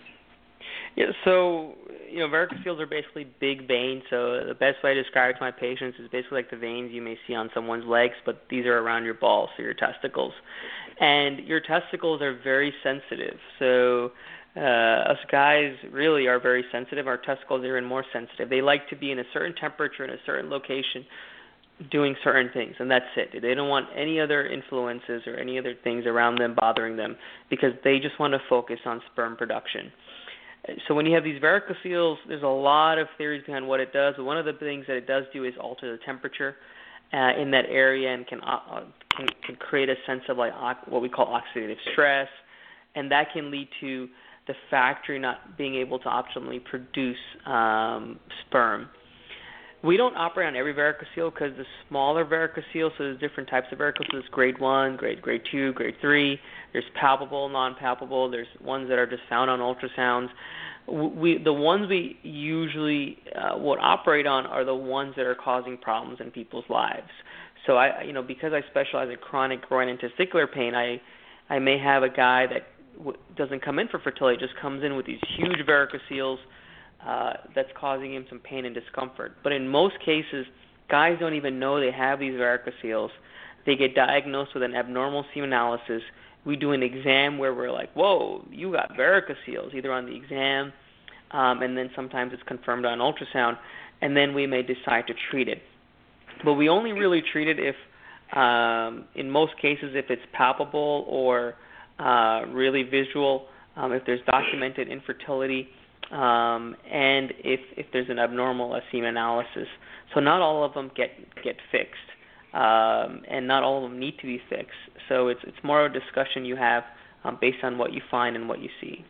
Yeah, so, you know, varicoceles are basically big veins. So the best way to describe it to my patients is basically like the veins you may see on someone's legs, but these are around your balls, so your testicles. And your testicles are very sensitive. So uh, us guys really are very sensitive. Our testicles are even more sensitive. They like to be in a certain temperature in a certain location doing certain things, and that's it. They don't want any other influences or any other things around them bothering them because they just want to focus on sperm production. So when you have these varicoceles, there's a lot of theories behind what it does. But one of the things that it does do is alter the temperature uh, in that area and can, uh, can can create a sense of like what we call oxidative stress, and that can lead to the factory not being able to optimally produce um, sperm. We don't operate on every varicocele because the smaller varicocele, so there's different types of varicoceles, grade one, grade grade two, grade three. There's palpable, non-palpable. There's ones that are just found on ultrasounds. We, the ones we usually uh, would operate on are the ones that are causing problems in people's lives. So I, you know, because I specialize in chronic groin and testicular pain, I, I may have a guy that w- doesn't come in for fertility, just comes in with these huge varicoceles. Uh, that's causing him some pain and discomfort. But in most cases, guys don't even know they have these varicoceles. They get diagnosed with an abnormal semen analysis. We do an exam where we're like, whoa, you got varicoceles, either on the exam, um, and then sometimes it's confirmed on ultrasound, and then we may decide to treat it. But we only really treat it if, um, in most cases, if it's palpable or uh, really visual, um, if there's documented infertility, Um, and if, if there's an abnormal semen analysis. So not all of them get get fixed, um, and not all of them need to be fixed. So it's it's more of a discussion you have um, based on what you find and what you see.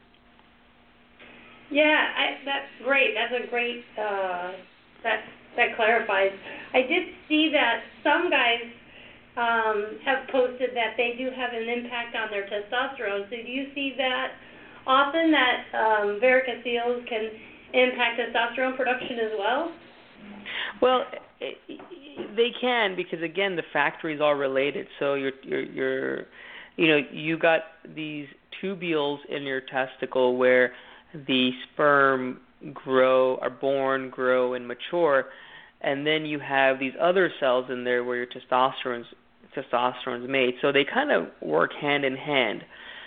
Yeah, I, that's great. That's a great, uh, that, that clarifies. I did see that some guys um, have posted that they do have an impact on their testosterone. So do you see that often, that um, varicoceles can impact testosterone production as well? Well, it, they can, because again, the factories are related. So you're, you're, you're, you know, you got these tubules in your testicle where the sperm grow, are born, grow, and mature, and then you have these other cells in there where your testosterone's testosterone's made. So they kind of work hand in hand.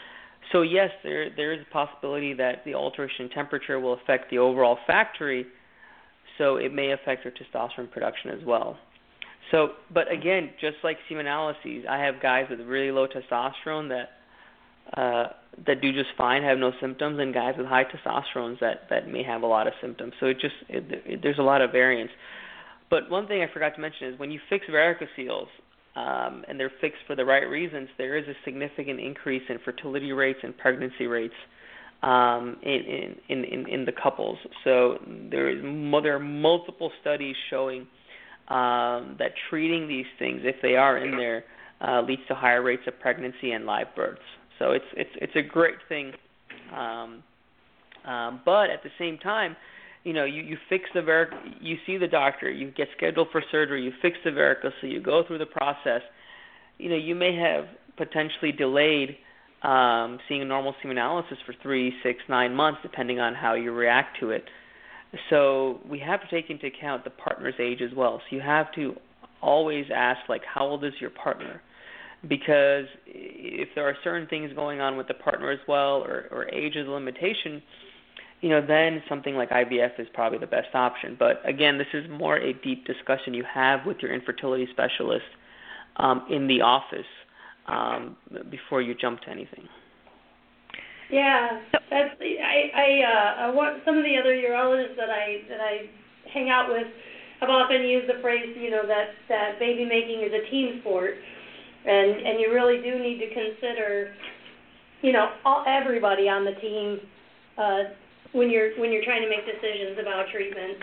So yes, there there is a possibility that the alteration in temperature will affect the overall factory, so it may affect your testosterone production as well. So, but again, just like semen analyses, I have guys with really low testosterone that uh, that do just fine, have no symptoms, and guys with high testosterones that, that may have a lot of symptoms. So it just it, it, there's a lot of variance. But one thing I forgot to mention is when you fix varicoceles, um, and they're fixed for the right reasons, there is a significant increase in fertility rates and pregnancy rates um, in, in, in, in the couples. So there is there are multiple studies showing um, that treating these things, if they are in there, uh, leads to higher rates of pregnancy and live births. So it's it's it's a great thing, um, um, but at the same time, you know, you, you fix the varic, you see the doctor, you get scheduled for surgery, you fix the varicose, so you go through the process. You know, you may have potentially delayed um, seeing a normal semen analysis for three, six, nine months, depending on how you react to it. So we have to take into account the partner's age as well. So you have to always ask, like, how old is your partner? Because if there are certain things going on with the partner as well, or, or age is a limitation, you know, then something like I V F is probably the best option. But again, this is more a deep discussion you have with your infertility specialist um, in the office um, before you jump to anything. Yeah, that's I I uh, I want some of the other urologists that I that I hang out with have often used the phrase, you know, that that baby making is a team sport. And and you really do need to consider, you know, all, everybody on the team uh, when you're when you're trying to make decisions about treatment.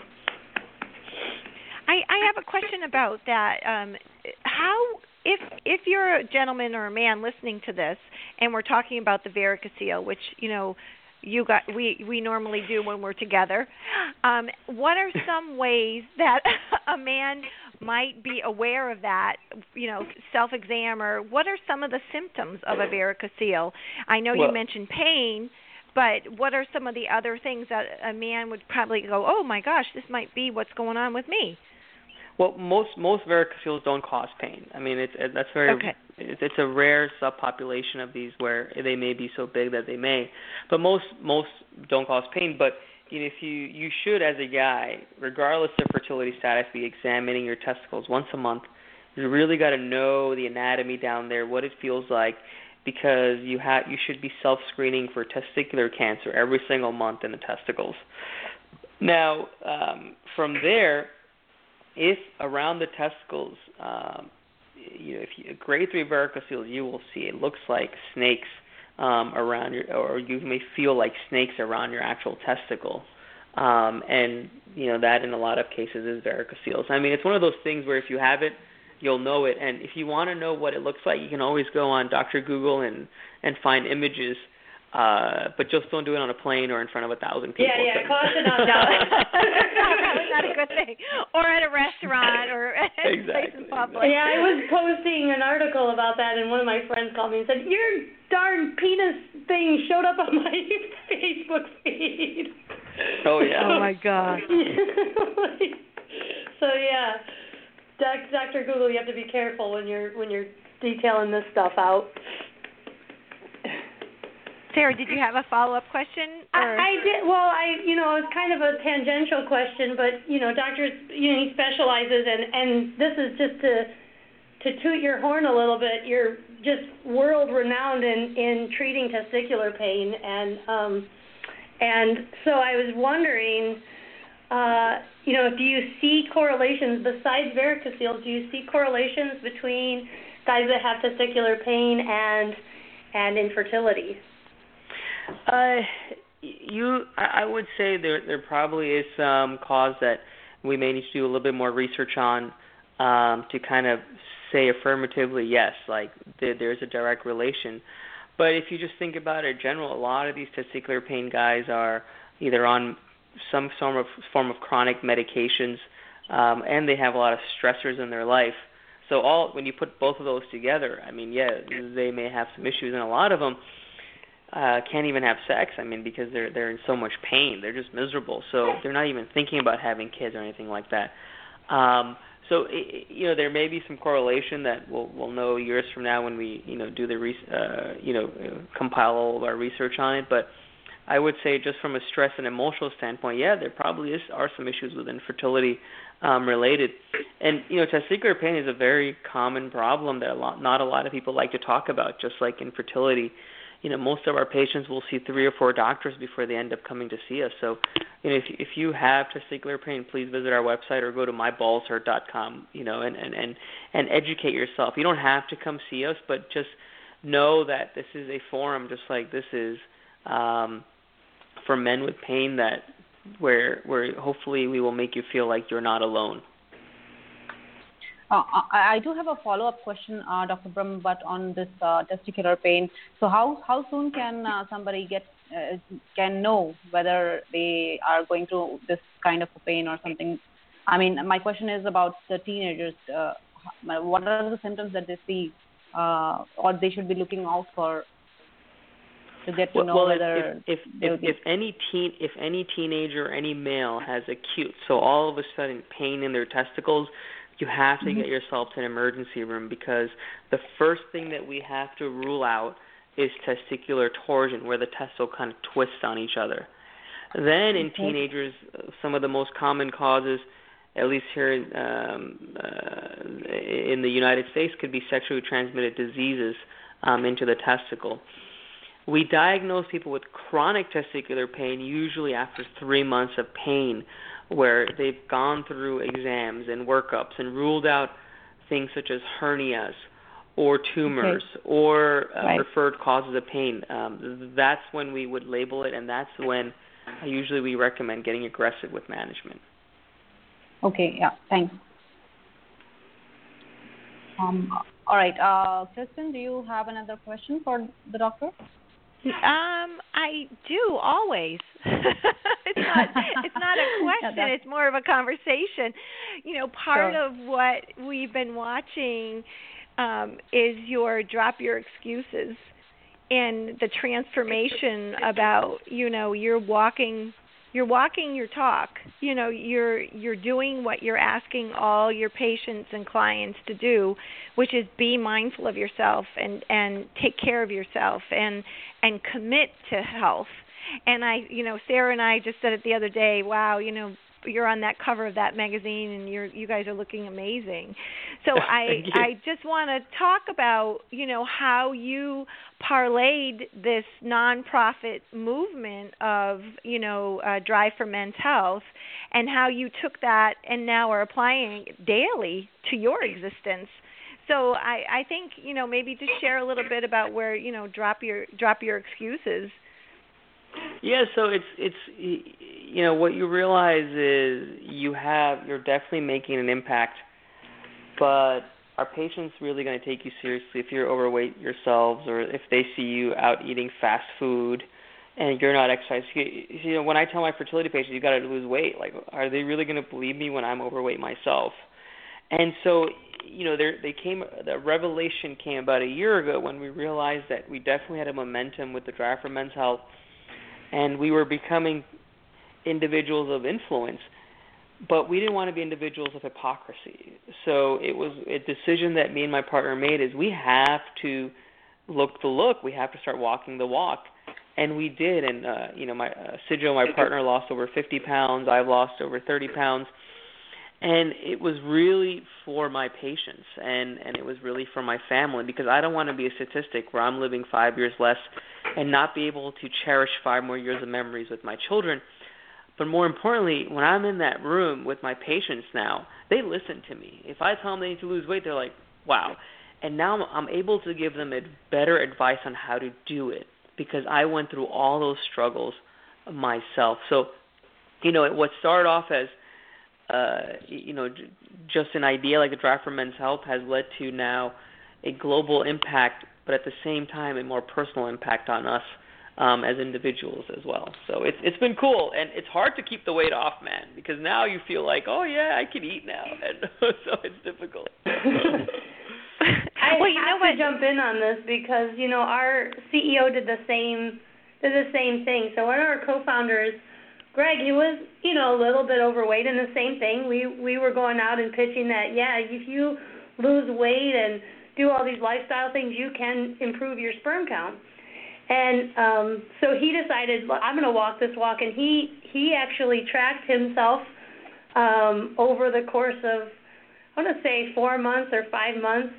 I, I have a question about that. Um, how if if you're a gentleman or a man listening to this, and we're talking about the varicocele, which you know you got we we normally do when we're together, um, what are some ways that a man might be aware of that, you know, self-exam, or what are some of the symptoms of a varicocele? I know well, you mentioned pain, but what are some of the other things that a man would probably go, oh my gosh, this might be what's going on with me? Well, most most varicoceles don't cause pain. I mean, it's that's very okay. it's a rare subpopulation of these where they may be so big that they may, but most most don't cause pain. But if you you should, as a guy, regardless of fertility status, be examining your testicles once a month. You really got to know the anatomy down there, what it feels like, because you have you should be self-screening for testicular cancer every single month in the testicles. Now, um, from there, if around the testicles, um, you know, if you, grade three varicocele, you will see it looks like snakes. Um, around your, or you may feel like snakes around your actual testicle, um, and you know that in a lot of cases is varicoceles. I mean, it's one of those things where if you have it, you'll know it. And if you want to know what it looks like, you can always go on Doctor Google and and find images. Uh, but just don't do it on a plane or in front of a thousand people. Yeah, yeah, caution on that. Probably not a good thing. Or at a restaurant or at a exactly, place in public. Yeah, I was posting an article about that, and one of my friends called me and said, your darn penis thing showed up on my Facebook feed. Oh, yeah. Oh, my God. So, yeah, Doctor Google, you have to be careful when you're when you're detailing this stuff out. Sarah, did you have a follow-up question? Or? I, I did. Well, I, you know, it's kind of a tangential question, but you know, doctors, you know, he specializes, and and this is just to to toot your horn a little bit. You're just world-renowned in in treating testicular pain, and um, and so I was wondering, uh, you know, do you see correlations besides varicoceles? Do you see correlations between guys that have testicular pain and and infertility? Uh, you, I would say there there probably is some cause that we may need to do a little bit more research on um, to kind of say affirmatively yes, like there, there's a direct relation. But if you just think about it in general, a lot of these testicular pain guys are either on some form of form of chronic medications, um, and they have a lot of stressors in their life. So all when you put both of those together, I mean, yeah, they may have some issues, and a lot of them Uh, can't even have sex. I mean, because they're they're in so much pain, they're just miserable. So they're not even thinking about having kids or anything like that. Um, so, it, you know, there may be some correlation that we'll, we'll know years from now when we, you know, do the, re- uh, you know, compile all of our research on it. But I would say just from a stress and emotional standpoint, yeah, there probably is, are some issues with infertility um, related. And, you know, testicular pain is a very common problem that a lot, not a lot of people like to talk about, just like infertility. You know, most of our patients will see three or four doctors before they end up coming to see us. So, you know, if if you have testicular pain, please visit our website or go to my balls hurt dot com, you know, and, and, and, and educate yourself. You don't have to come see us, but just know that this is a forum just like this is um, for men with pain that where where hopefully we will make you feel like you're not alone. Uh, I, I do have a follow-up question, uh, Doctor Brahm, but on this uh, testicular pain. So how how soon can uh, somebody get uh, can know whether they are going through this kind of a pain or something? I mean, my question is about the teenagers. Uh, what are the symptoms that they see, uh, or they should be looking out for to get to well, know well, whether if if, if, if any teen if any teenager or any male has acute, so all of a sudden pain in their testicles, you have to get yourself to an emergency room, because the first thing that we have to rule out is testicular torsion, where the testicle kind of twists on each other. Then in okay. teenagers, some of the most common causes, at least here um, uh, in the United States, could be sexually transmitted diseases um, into the testicle. We diagnose people with chronic testicular pain usually after three months of pain, where they've gone through exams and workups and ruled out things such as hernias or tumors okay. or uh, right. referred causes of pain. Um, that's when we would label it, and that's when uh, usually we recommend getting aggressive with management. Okay, yeah, thanks. Um, all right, uh, Kristen, do you have another question for the doctor? Um, I do always. it's not. It's not a question. Yeah, it's more of a conversation. You know, part sure. of what we've been watching um, is your drop your excuses and the transformation about, you know, you're walking. You're walking your talk. You know, you're you're doing what you're asking all your patients and clients to do, which is be mindful of yourself and, and take care of yourself and and commit to health. And I, you know, Sarah and I just said it the other day. Wow, you know, you're on that cover of that magazine, and you're you guys are looking amazing. So I I just want to talk about, you know, how you parlayed this nonprofit movement of, you know, uh, Drive for Men's Health, and how you took that and now are applying it daily to your existence. So I, I think, you know, maybe just share a little bit about where, you know, drop your drop your excuses. Yeah, so it's it's you know, what you realize is you have you're definitely making an impact, but are patients really going to take you seriously if you're overweight yourselves, or if they see you out eating fast food and you're not exercising? You know, when I tell my fertility patients you got to lose weight, like, are they really going to believe me when I'm overweight myself? And so, you know, there they came the revelation came about a year ago when we realized that we definitely had a momentum with the Drive for Men's Health, and we were becoming individuals of influence, but we didn't want to be individuals of hypocrisy. So it was a decision that me and my partner made, is we have to look the look. We have to start walking the walk. And we did. And, uh, you know, my uh, Sidjo, my partner, lost over fifty pounds. I've lost over thirty pounds. And it was really for my patients, and, and it was really for my family, because I don't want to be a statistic where I'm living five years less and not be able to cherish five more years of memories with my children. But more importantly, when I'm in that room with my patients now, they listen to me. If I tell them they need to lose weight, they're like, wow. And now I'm able to give them better advice on how to do it, because I went through all those struggles myself. So, you know, what started off as Uh, you know, j- just an idea like the Drive for Men's Health has led to now a global impact, but at the same time a more personal impact on us um, as individuals as well. So it's it's been cool, and it's hard to keep the weight off, man, because now you feel like, oh yeah, I can eat now, and so it's difficult. I well, you have know to what? jump in on this because, you know, our C E O did the same did the same thing. So one of our co-founders Greg, he was, you know, a little bit overweight, and the same thing. We we were going out and pitching that, yeah, if you lose weight and do all these lifestyle things, you can improve your sperm count. And um, so he decided, I'm going to walk this walk, and he he actually tracked himself um, over the course of, I want to say, four months or five months,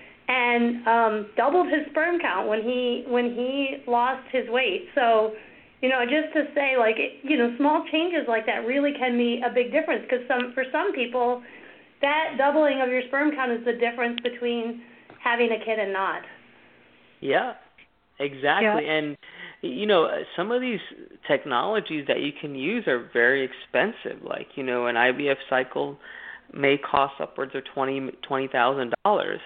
and um, doubled his sperm count when he when he lost his weight. So, you know, just to say, like, you know, small changes like that really can be a big difference, because some for some people, that doubling of your sperm count is the difference between having a kid and not. Yeah, exactly. Yeah. And, you know, some of these technologies that you can use are very expensive. Like, you know, an I V F cycle may cost upwards of twenty twenty thousand dollars.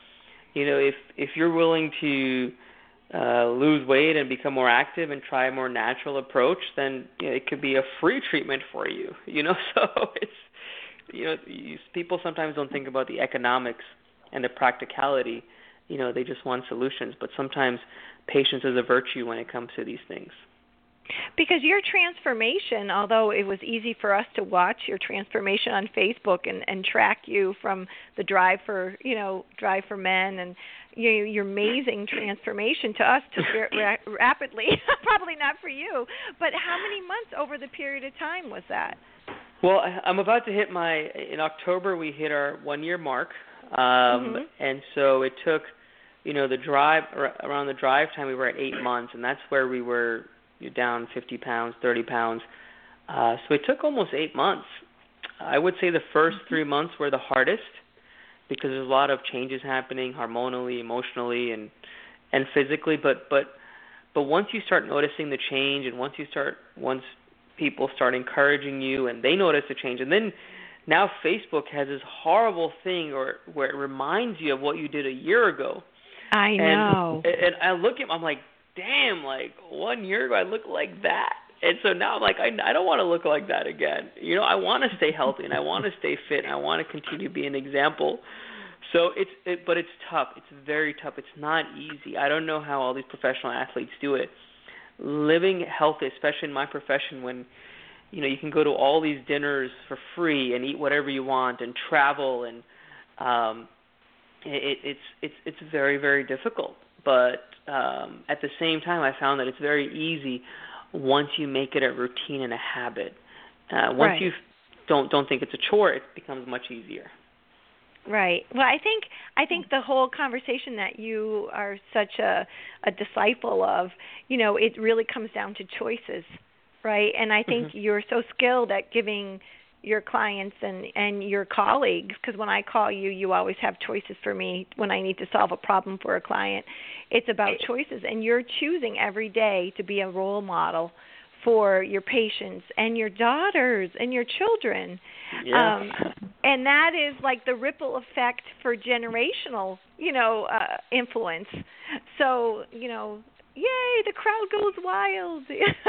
You know, if if you're willing to uh, lose weight and become more active and try a more natural approach, then you know, it could be a free treatment for you. You know, so it's you know you, people sometimes don't think about the economics and the practicality. You know, they just want solutions, but sometimes patience is a virtue when it comes to these things. Because your transformation, although it was easy for us to watch your transformation on Facebook and, and track you from the Drive for, you know, Drive for Men and you know, your amazing transformation to us took ra- rapidly, probably not for you, but how many months over the period of time was that? Well, I'm about to hit my, in October we hit our one-year mark, um, mm-hmm. and so it took, you know, the drive, around the drive time we were at eight months, and that's where we were you're down fifty pounds, thirty pounds. Uh, so it took almost eight months. I would say the first three months were the hardest because there's a lot of changes happening hormonally, emotionally, and and physically. But but but once you start noticing the change, and once you start once people start encouraging you, and they notice the change, and then now Facebook has this horrible thing, or where it reminds you of what you did a year ago. I know. And, and I look at him, I'm like, damn, like one year ago I looked like that. And so now I'm like, I, I don't want to look like that again. You know, I want to stay healthy and I want to stay fit and I want to continue to be an example. So it's, it, but it's tough. It's very tough. It's not easy. I don't know how all these professional athletes do it. Living healthy, especially in my profession, when, you know, you can go to all these dinners for free and eat whatever you want and travel, and um, it, it's it's it's very, very difficult. But um, at the same time, I found that it's very easy once you make it a routine and a habit. Uh, once right. you don't don't think it's a chore, it becomes much easier. Right. Well, I think I think the whole conversation that you are such a, a disciple of, you know, it really comes down to choices, right? And I think mm-hmm. you're so skilled at giving your clients and, and your colleagues, because when I call you, you always have choices for me when I need to solve a problem for a client. It's about choices, and you're choosing every day to be a role model for your patients and your daughters and your children. Yeah. Um, and that is like the ripple effect for generational, you know, uh, influence. So, you know, yay, the crowd goes wild.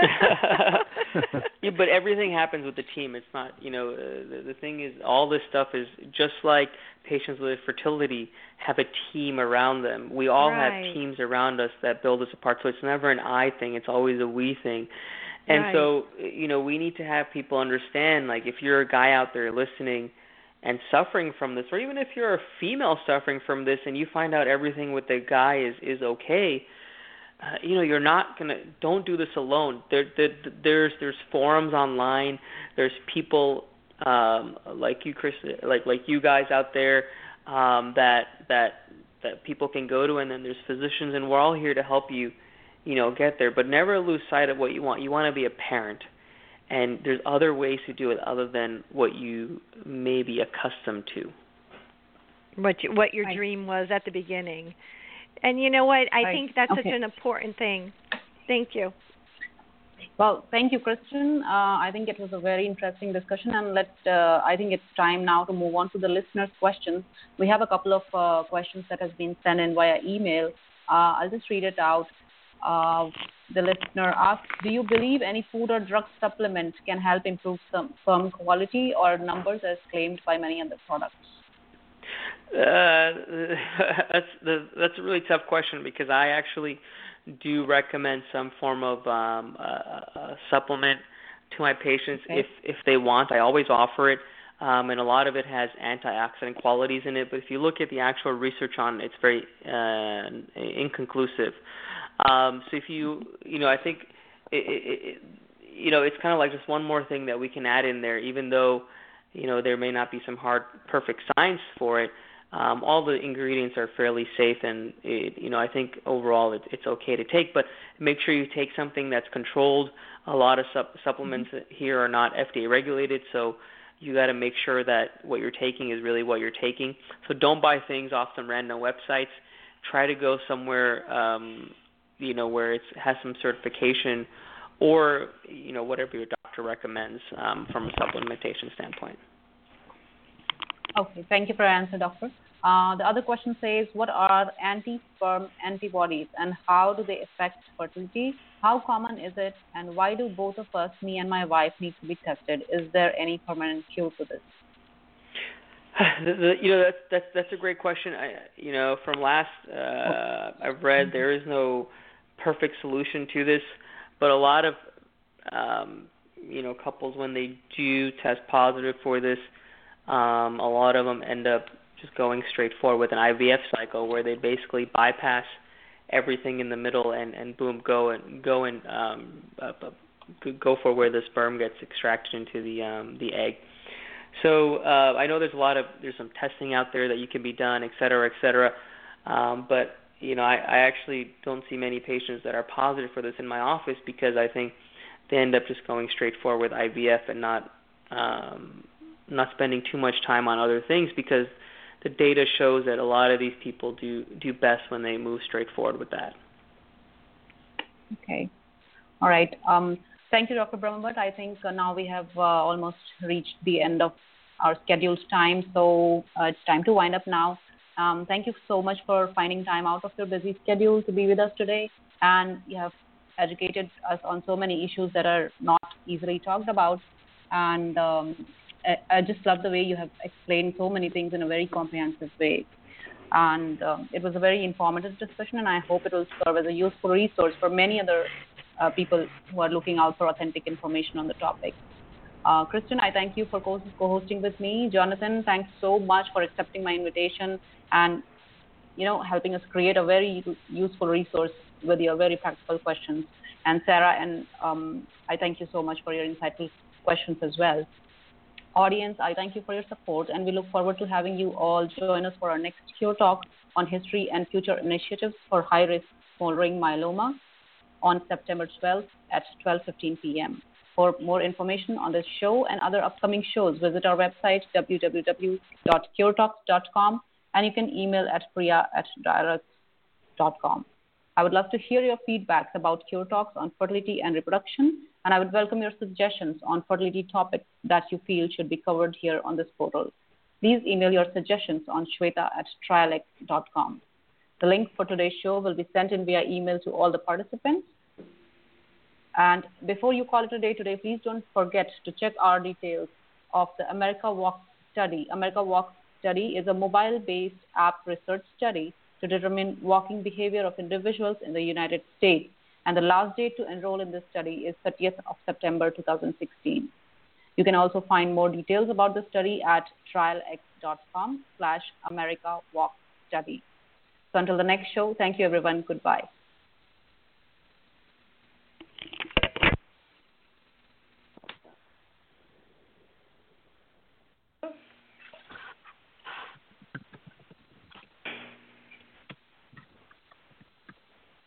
Yeah, but everything happens with the team. It's not, you know, uh, the, the thing is, all this stuff is just like patients with fertility have a team around them. We all right. have teams around us that build us apart. So it's never an I thing. It's always a we thing. And right. so, you know, we need to have people understand, like, if you're a guy out there listening and suffering from this, or even if you're a female suffering from this and you find out everything with the guy is, is okay, Uh, you know, you're not gonna. Don't do this alone. There, there, there's, there's forums online. There's people um, like you, Chris, like like you guys out there um, that that that people can go to, and then there's physicians, and we're all here to help you, you know, get there. But never lose sight of what you want. You want to be a parent, and there's other ways to do it other than what you may be accustomed to. What you, what your right. dream was at the beginning. And you know what? I right. think that's okay. such an important thing. Thank you. Well, thank you, Kristen. Uh, I think it was a very interesting discussion, and let uh, I think it's time now to move on to the listeners' questions. We have a couple of uh, questions that has been sent in via email. Uh, I'll just read it out. Uh, the listener asks, do you believe any food or drug supplement can help improve some sperm quality or numbers as claimed by many other products? Uh, that's the, that's a really tough question, because I actually do recommend some form of um, a, a supplement to my patients Okay. if if they want. I always offer it, um, and a lot of it has antioxidant qualities in it. But if you look at the actual research on it, it's very uh, inconclusive. Um, so if you, you know, I think, it, it, it, you know, it's kind of like just one more thing that we can add in there, even though, you know, there may not be some hard, perfect science for it. Um, all the ingredients are fairly safe, and it, you know, I think overall it, it's okay to take. But make sure you take something that's controlled. A lot of sup- supplements mm-hmm. here are not F D A regulated, so you got to make sure that what you're taking is really what you're taking. So don't buy things off some random websites. Try to go somewhere, um, you know, where it has some certification, or you know, whatever your doctor recommends um, from a supplementation standpoint. Okay, thank you for your answer, doctor. Uh, the other question says, what are anti-sperm antibodies and how do they affect fertility? How common is it, and why do both of us, me and my wife, need to be tested? Is there any permanent cure to this? The, the, you know, that's that's that's a great question. I, you know, from last uh, I've read, there is no perfect solution to this, but a lot of um, you know couples, when they do test positive for this, um, a lot of them end up just going straight forward with an I V F cycle, where they basically bypass everything in the middle and, and boom, go and go and um, uh, go for where the sperm gets extracted into the um, the egg. So uh, I know there's a lot of there's some testing out there that you can be done, et cetera, et cetera. Um, but you know, I, I actually don't see many patients that are positive for this in my office, because I think they end up just going straight forward with I V F and not um, not spending too much time on other things, because the data shows that a lot of these people do do best when they move straight forward with that. Okay. All right. Um, thank you, Doctor Brahmbhatt. I think uh, now we have uh, almost reached the end of our scheduled time, so uh, it's time to wind up now. Um, thank you so much for finding time out of your busy schedule to be with us today, and you have educated us on so many issues that are not easily talked about. And um, I, I just love the way you have explained so many things in a very comprehensive way. And um, it was a very informative discussion, and I hope it will serve as a useful resource for many other uh, people who are looking out for authentic information on the topic. Uh, Kristen, I thank you for co- co-hosting with me. Jonathan, thanks so much for accepting my invitation and, you know, helping us create a very useful resource with your very practical questions. And Sarah, and um, I thank you so much for your insightful questions as well. Audience, I thank you for your support, and we look forward to having you all join us for our next Cure Talk on history and future initiatives for high-risk smoldering myeloma on September twelfth at twelve fifteen p.m. For more information on this show and other upcoming shows, visit our website, w w w dot cure talks dot com, and you can email at priya at direct dot com. I would love to hear your feedbacks about Cure Talks on fertility and reproduction, and I would welcome your suggestions on fertility topics that you feel should be covered here on this portal. Please email your suggestions on shweta at trialex dot com. The link for today's show will be sent in via email to all the participants. And before you call it a day today, please don't forget to check our details of the America Walk study. America Walk study is a mobile-based app research study to determine walking behavior of individuals in the United States. And the last date to enroll in this study is thirtieth of September two thousand sixteen. You can also find more details about the study at trialex dot com slash America Walk study. So until the next show, thank you everyone. Goodbye.